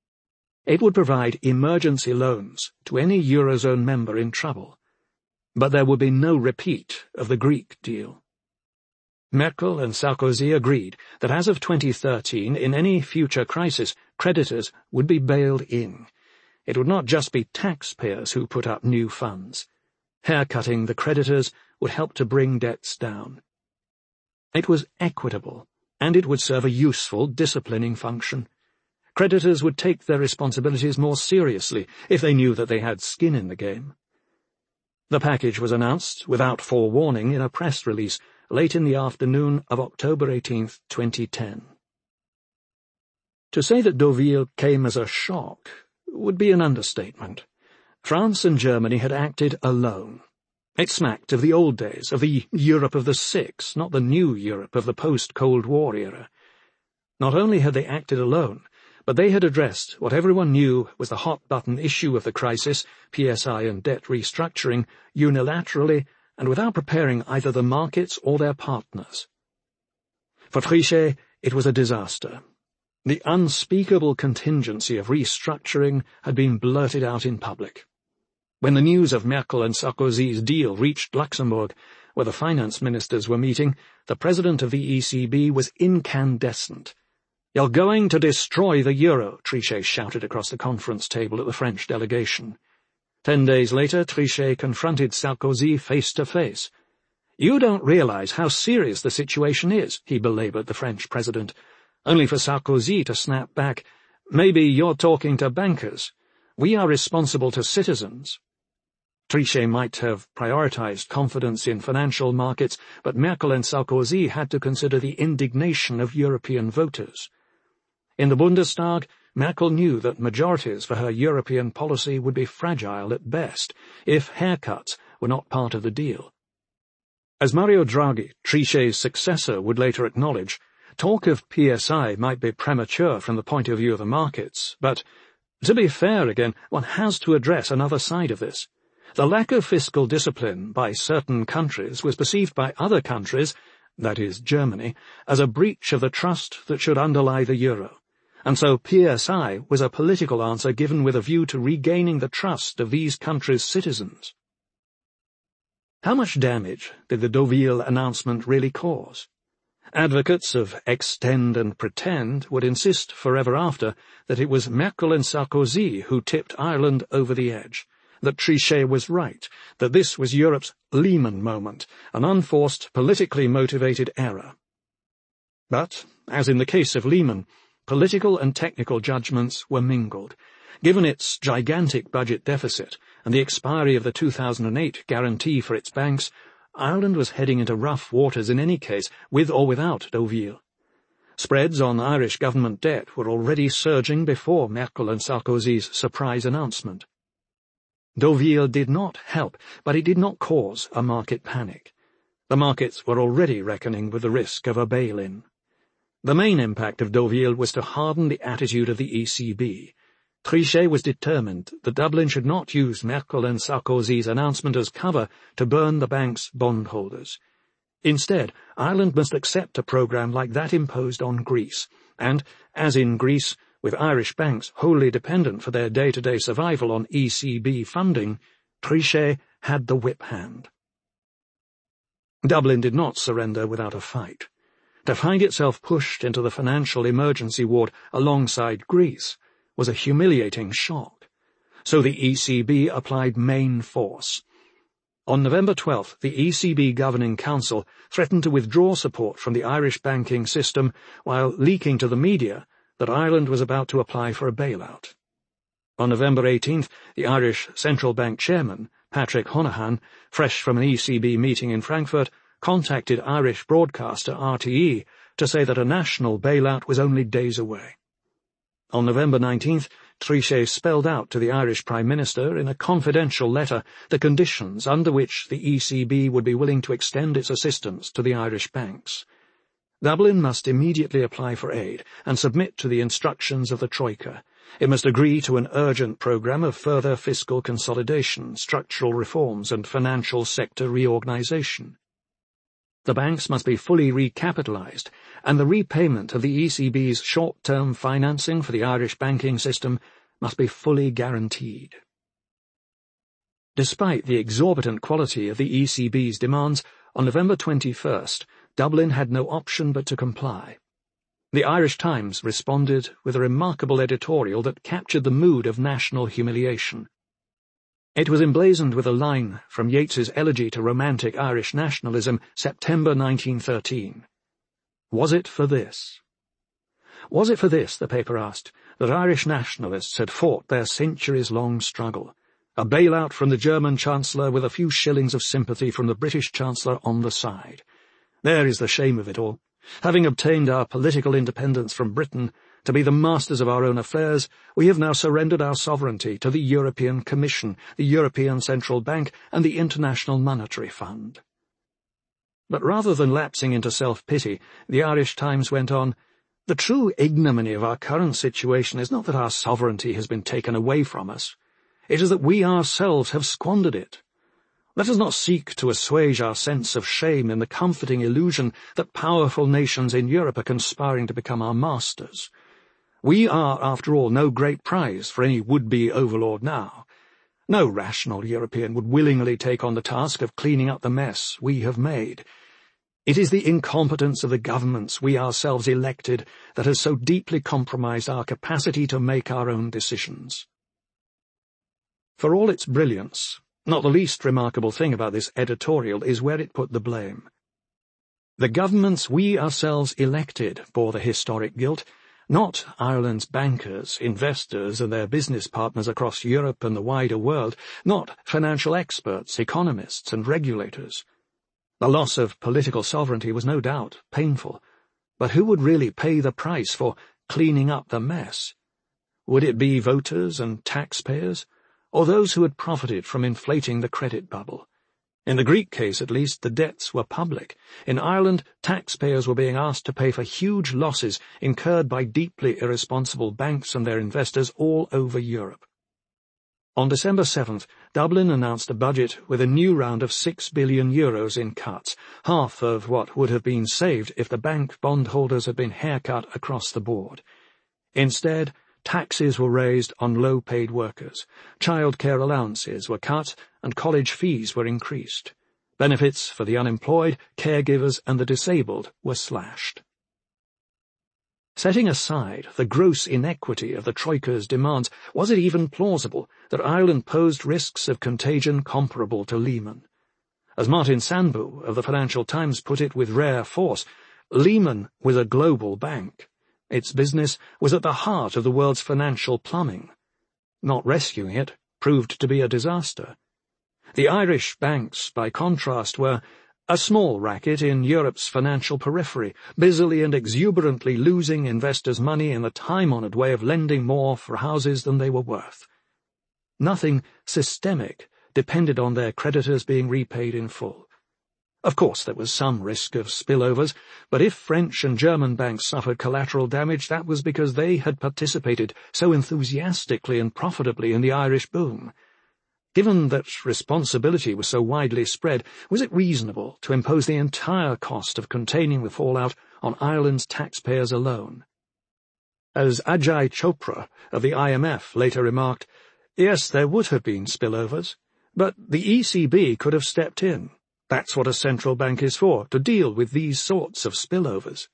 It would provide emergency loans to any Eurozone member in trouble. But there would be no repeat of the Greek deal. Merkel and Sarkozy agreed that as of twenty thirteen, in any future crisis, creditors would be bailed in. It would not just be taxpayers who put up new funds. Haircutting the creditors would help to bring debts down. It was equitable, and it would serve a useful disciplining function. Creditors would take their responsibilities more seriously if they knew that they had skin in the game. The package was announced, without forewarning, in a press release late in the afternoon of October eighteenth, twenty ten. To say that Deauville came as a shock would be an understatement. France and Germany had acted alone. It smacked of the old days, of the Europe of the Six, not the new Europe of the post-Cold War era. Not only had they acted alone, but they had addressed what everyone knew was the hot-button issue of the crisis, P S I and debt restructuring, unilaterally and without preparing either the markets or their partners. For Trichet, it was a disaster. The unspeakable contingency of restructuring had been blurted out in public. When the news of Merkel and Sarkozy's deal reached Luxembourg, where the finance ministers were meeting, the president of the E C B was incandescent. "You're going to destroy the euro," Trichet shouted across the conference table at the French delegation. Ten days later, Trichet confronted Sarkozy face to face. "You don't realize how serious the situation is," he belaboured the French president, only for Sarkozy to snap back, "Maybe you're talking to bankers. We are responsible to citizens." Trichet might have prioritized confidence in financial markets, but Merkel and Sarkozy had to consider the indignation of European voters. In the Bundestag, Merkel knew that majorities for her European policy would be fragile at best, if haircuts were not part of the deal. As Mario Draghi, Trichet's successor, would later acknowledge, talk of P S I might be premature from the point of view of the markets, but, to be fair again, one has to address another side of this. The lack of fiscal discipline by certain countries was perceived by other countries, that is, Germany, as a breach of the trust that should underlie the euro. And so P S I was a political answer given with a view to regaining the trust of these countries' citizens. How much damage did the Deauville announcement really cause? Advocates of extend and pretend would insist forever after that it was Merkel and Sarkozy who tipped Ireland over the edge, that Trichet was right, that this was Europe's Lehman moment, an unforced, politically motivated error. But, as in the case of Lehman, political and technical judgments were mingled. Given its gigantic budget deficit and the expiry of the two thousand eight guarantee for its banks, Ireland was heading into rough waters in any case, with or without Deauville. Spreads on Irish government debt were already surging before Merkel and Sarkozy's surprise announcement. Deauville did not help, but it did not cause a market panic. The markets were already reckoning with the risk of a bail-in. The main impact of Deauville was to harden the attitude of the E C B. Trichet was determined that Dublin should not use Merkel and Sarkozy's announcement as cover to burn the bank's bondholders. Instead, Ireland must accept a programme like that imposed on Greece, and, as in Greece, with Irish banks wholly dependent for their day-to-day survival on E C B funding, Trichet had the whip hand. Dublin did not surrender without a fight. To find itself pushed into the financial emergency ward alongside Greece was a humiliating shock. So the E C B applied main force. On November twelfth, the E C B Governing Council threatened to withdraw support from the Irish banking system while leaking to the media that Ireland was about to apply for a bailout. On November eighteenth, the Irish Central Bank chairman, Patrick Honohan, fresh from an E C B meeting in Frankfurt, contacted Irish broadcaster R T E to say that a national bailout was only days away. On November nineteenth, Trichet spelled out to the Irish Prime Minister in a confidential letter the conditions under which the E C B would be willing to extend its assistance to the Irish banks. Dublin must immediately apply for aid and submit to the instructions of the Troika. It must agree to an urgent programme of further fiscal consolidation, structural reforms and financial sector reorganisation. The banks must be fully recapitalised, and the repayment of the E C B's short-term financing for the Irish banking system must be fully guaranteed. Despite the exorbitant quality of the E C B's demands, on November twenty-first, Dublin had no option but to comply. The Irish Times responded with a remarkable editorial that captured the mood of national humiliation. It was emblazoned with a line from Yeats's elegy to romantic Irish nationalism, September nineteen thirteen. Was it for this? Was it for this, the paper asked, that Irish nationalists had fought their centuries-long struggle? A bailout from the German Chancellor with a few shillings of sympathy from the British Chancellor on the side. There is the shame of it all. Having obtained our political independence from Britain, to be the masters of our own affairs, we have now surrendered our sovereignty to the European Commission, the European Central Bank, and the International Monetary Fund. But rather than lapsing into self-pity, the Irish Times went on, the true ignominy of our current situation is not that our sovereignty has been taken away from us. It is that we ourselves have squandered it. Let us not seek to assuage our sense of shame in the comforting illusion that powerful nations in Europe are conspiring to become our masters. We are, after all, no great prize for any would-be overlord now. No rational European would willingly take on the task of cleaning up the mess we have made. It is the incompetence of the governments we ourselves elected that has so deeply compromised our capacity to make our own decisions. For all its brilliance, not the least remarkable thing about this editorial is where it put the blame. The governments we ourselves elected bore the historic guilt, not Ireland's bankers, investors and their business partners across Europe and the wider world, not financial experts, economists and regulators. The loss of political sovereignty was no doubt painful, but who would really pay the price for cleaning up the mess? Would it be voters and taxpayers, or those who had profited from inflating the credit bubble? In the Greek case, at least, the debts were public. In Ireland, taxpayers were being asked to pay for huge losses incurred by deeply irresponsible banks and their investors all over Europe. On December seventh, Dublin announced a budget with a new round of six billion euros in cuts, half of what would have been saved if the bank bondholders had been haircut across the board. Instead, taxes were raised on low-paid workers, childcare allowances were cut, and college fees were increased. Benefits for the unemployed, caregivers, and the disabled were slashed. Setting aside the gross inequity of the Troika's demands, was it even plausible that Ireland posed risks of contagion comparable to Lehman? As Martin Sandbu of the Financial Times put it with rare force, Lehman was a global bank. Its business was at the heart of the world's financial plumbing. Not rescuing it proved to be a disaster. The Irish banks, by contrast, were a small racket in Europe's financial periphery, busily and exuberantly losing investors' money in the time-honoured way of lending more for houses than they were worth. Nothing systemic depended on their creditors being repaid in full. Of course, there was some risk of spillovers, but if French and German banks suffered collateral damage, that was because they had participated so enthusiastically and profitably in the Irish boom. Given that responsibility was so widely spread, was it reasonable to impose the entire cost of containing the fallout on Ireland's taxpayers alone? As Ajay Chopra of the I M F later remarked, yes, there would have been spillovers, but the E C B could have stepped in. That's what a central bank is for, to deal with these sorts of spillovers.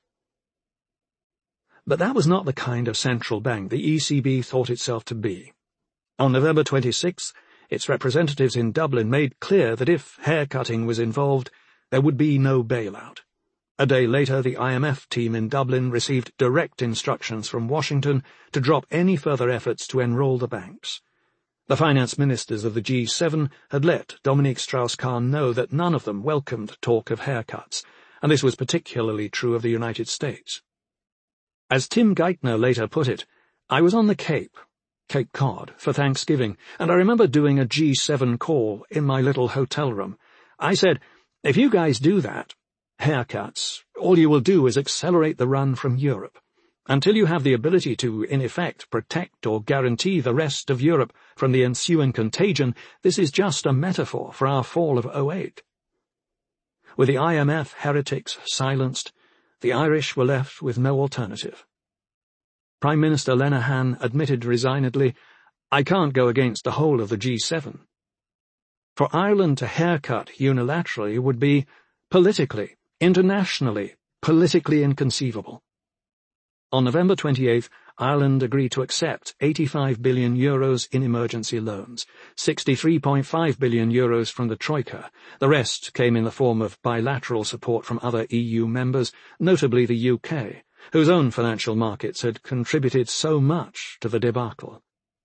But that was not the kind of central bank the E C B thought itself to be. On November twenty-sixth, its representatives in Dublin made clear that if haircutting was involved, there would be no bailout. A day later, the I M F team in Dublin received direct instructions from Washington to drop any further efforts to enroll the banks. The finance ministers of the G seven had let Dominique Strauss-Kahn know that none of them welcomed talk of haircuts, and this was particularly true of the United States. As Tim Geithner later put it, I was on the Cape, Cape Cod, for Thanksgiving, and I remember doing a G seven call in my little hotel room. I said, if you guys do that, haircuts, all you will do is accelerate the run from Europe. Until you have the ability to, in effect, protect or guarantee the rest of Europe from the ensuing contagion, this is just a metaphor for our fall of oh eight. With the I M F heretics silenced, the Irish were left with no alternative. Prime Minister Lenihan admitted resignedly, I can't go against the whole of the G seven. For Ireland to haircut unilaterally would be, politically, internationally, politically inconceivable. On November twenty-eighth, Ireland agreed to accept eighty-five billion euros in emergency loans, sixty-three point five billion euros from the Troika. The rest came in the form of bilateral support from other E U members, notably the U K, whose own financial markets had contributed so much to the debacle.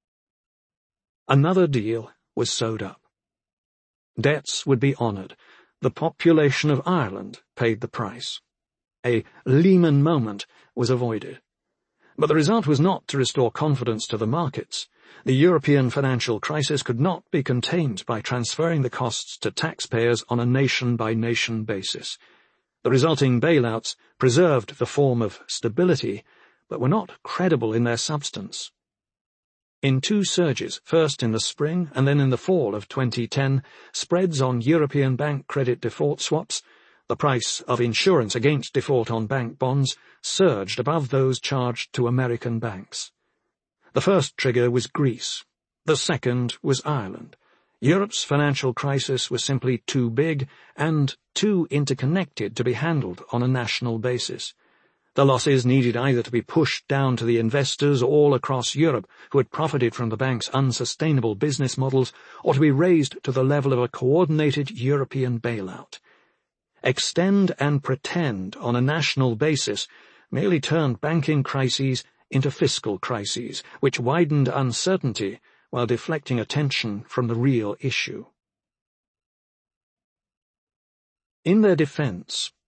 Another deal was sewed up. Debts would be honoured. The population of Ireland paid the price. A Lehman moment was avoided. But the result was not to restore confidence to the markets. The European financial crisis could not be contained by transferring the costs to taxpayers on a nation-by-nation basis. The resulting bailouts preserved the form of stability, but were not credible in their substance. In two surges, first in the spring and then in the fall of twenty ten, spreads on European bank credit default swaps, the price of insurance against default on bank bonds, surged above those charged to American banks. The first trigger was Greece. The second was Ireland. Europe's financial crisis was simply too big and too interconnected to be handled on a national basis. The losses needed either to be pushed down to the investors all across Europe who had profited from the bank's unsustainable business models, or to be raised to the level of a coordinated European bailout. Extend and pretend on a national basis merely turned banking crises into fiscal crises, which widened uncertainty while deflecting attention from the real issue. In their defence,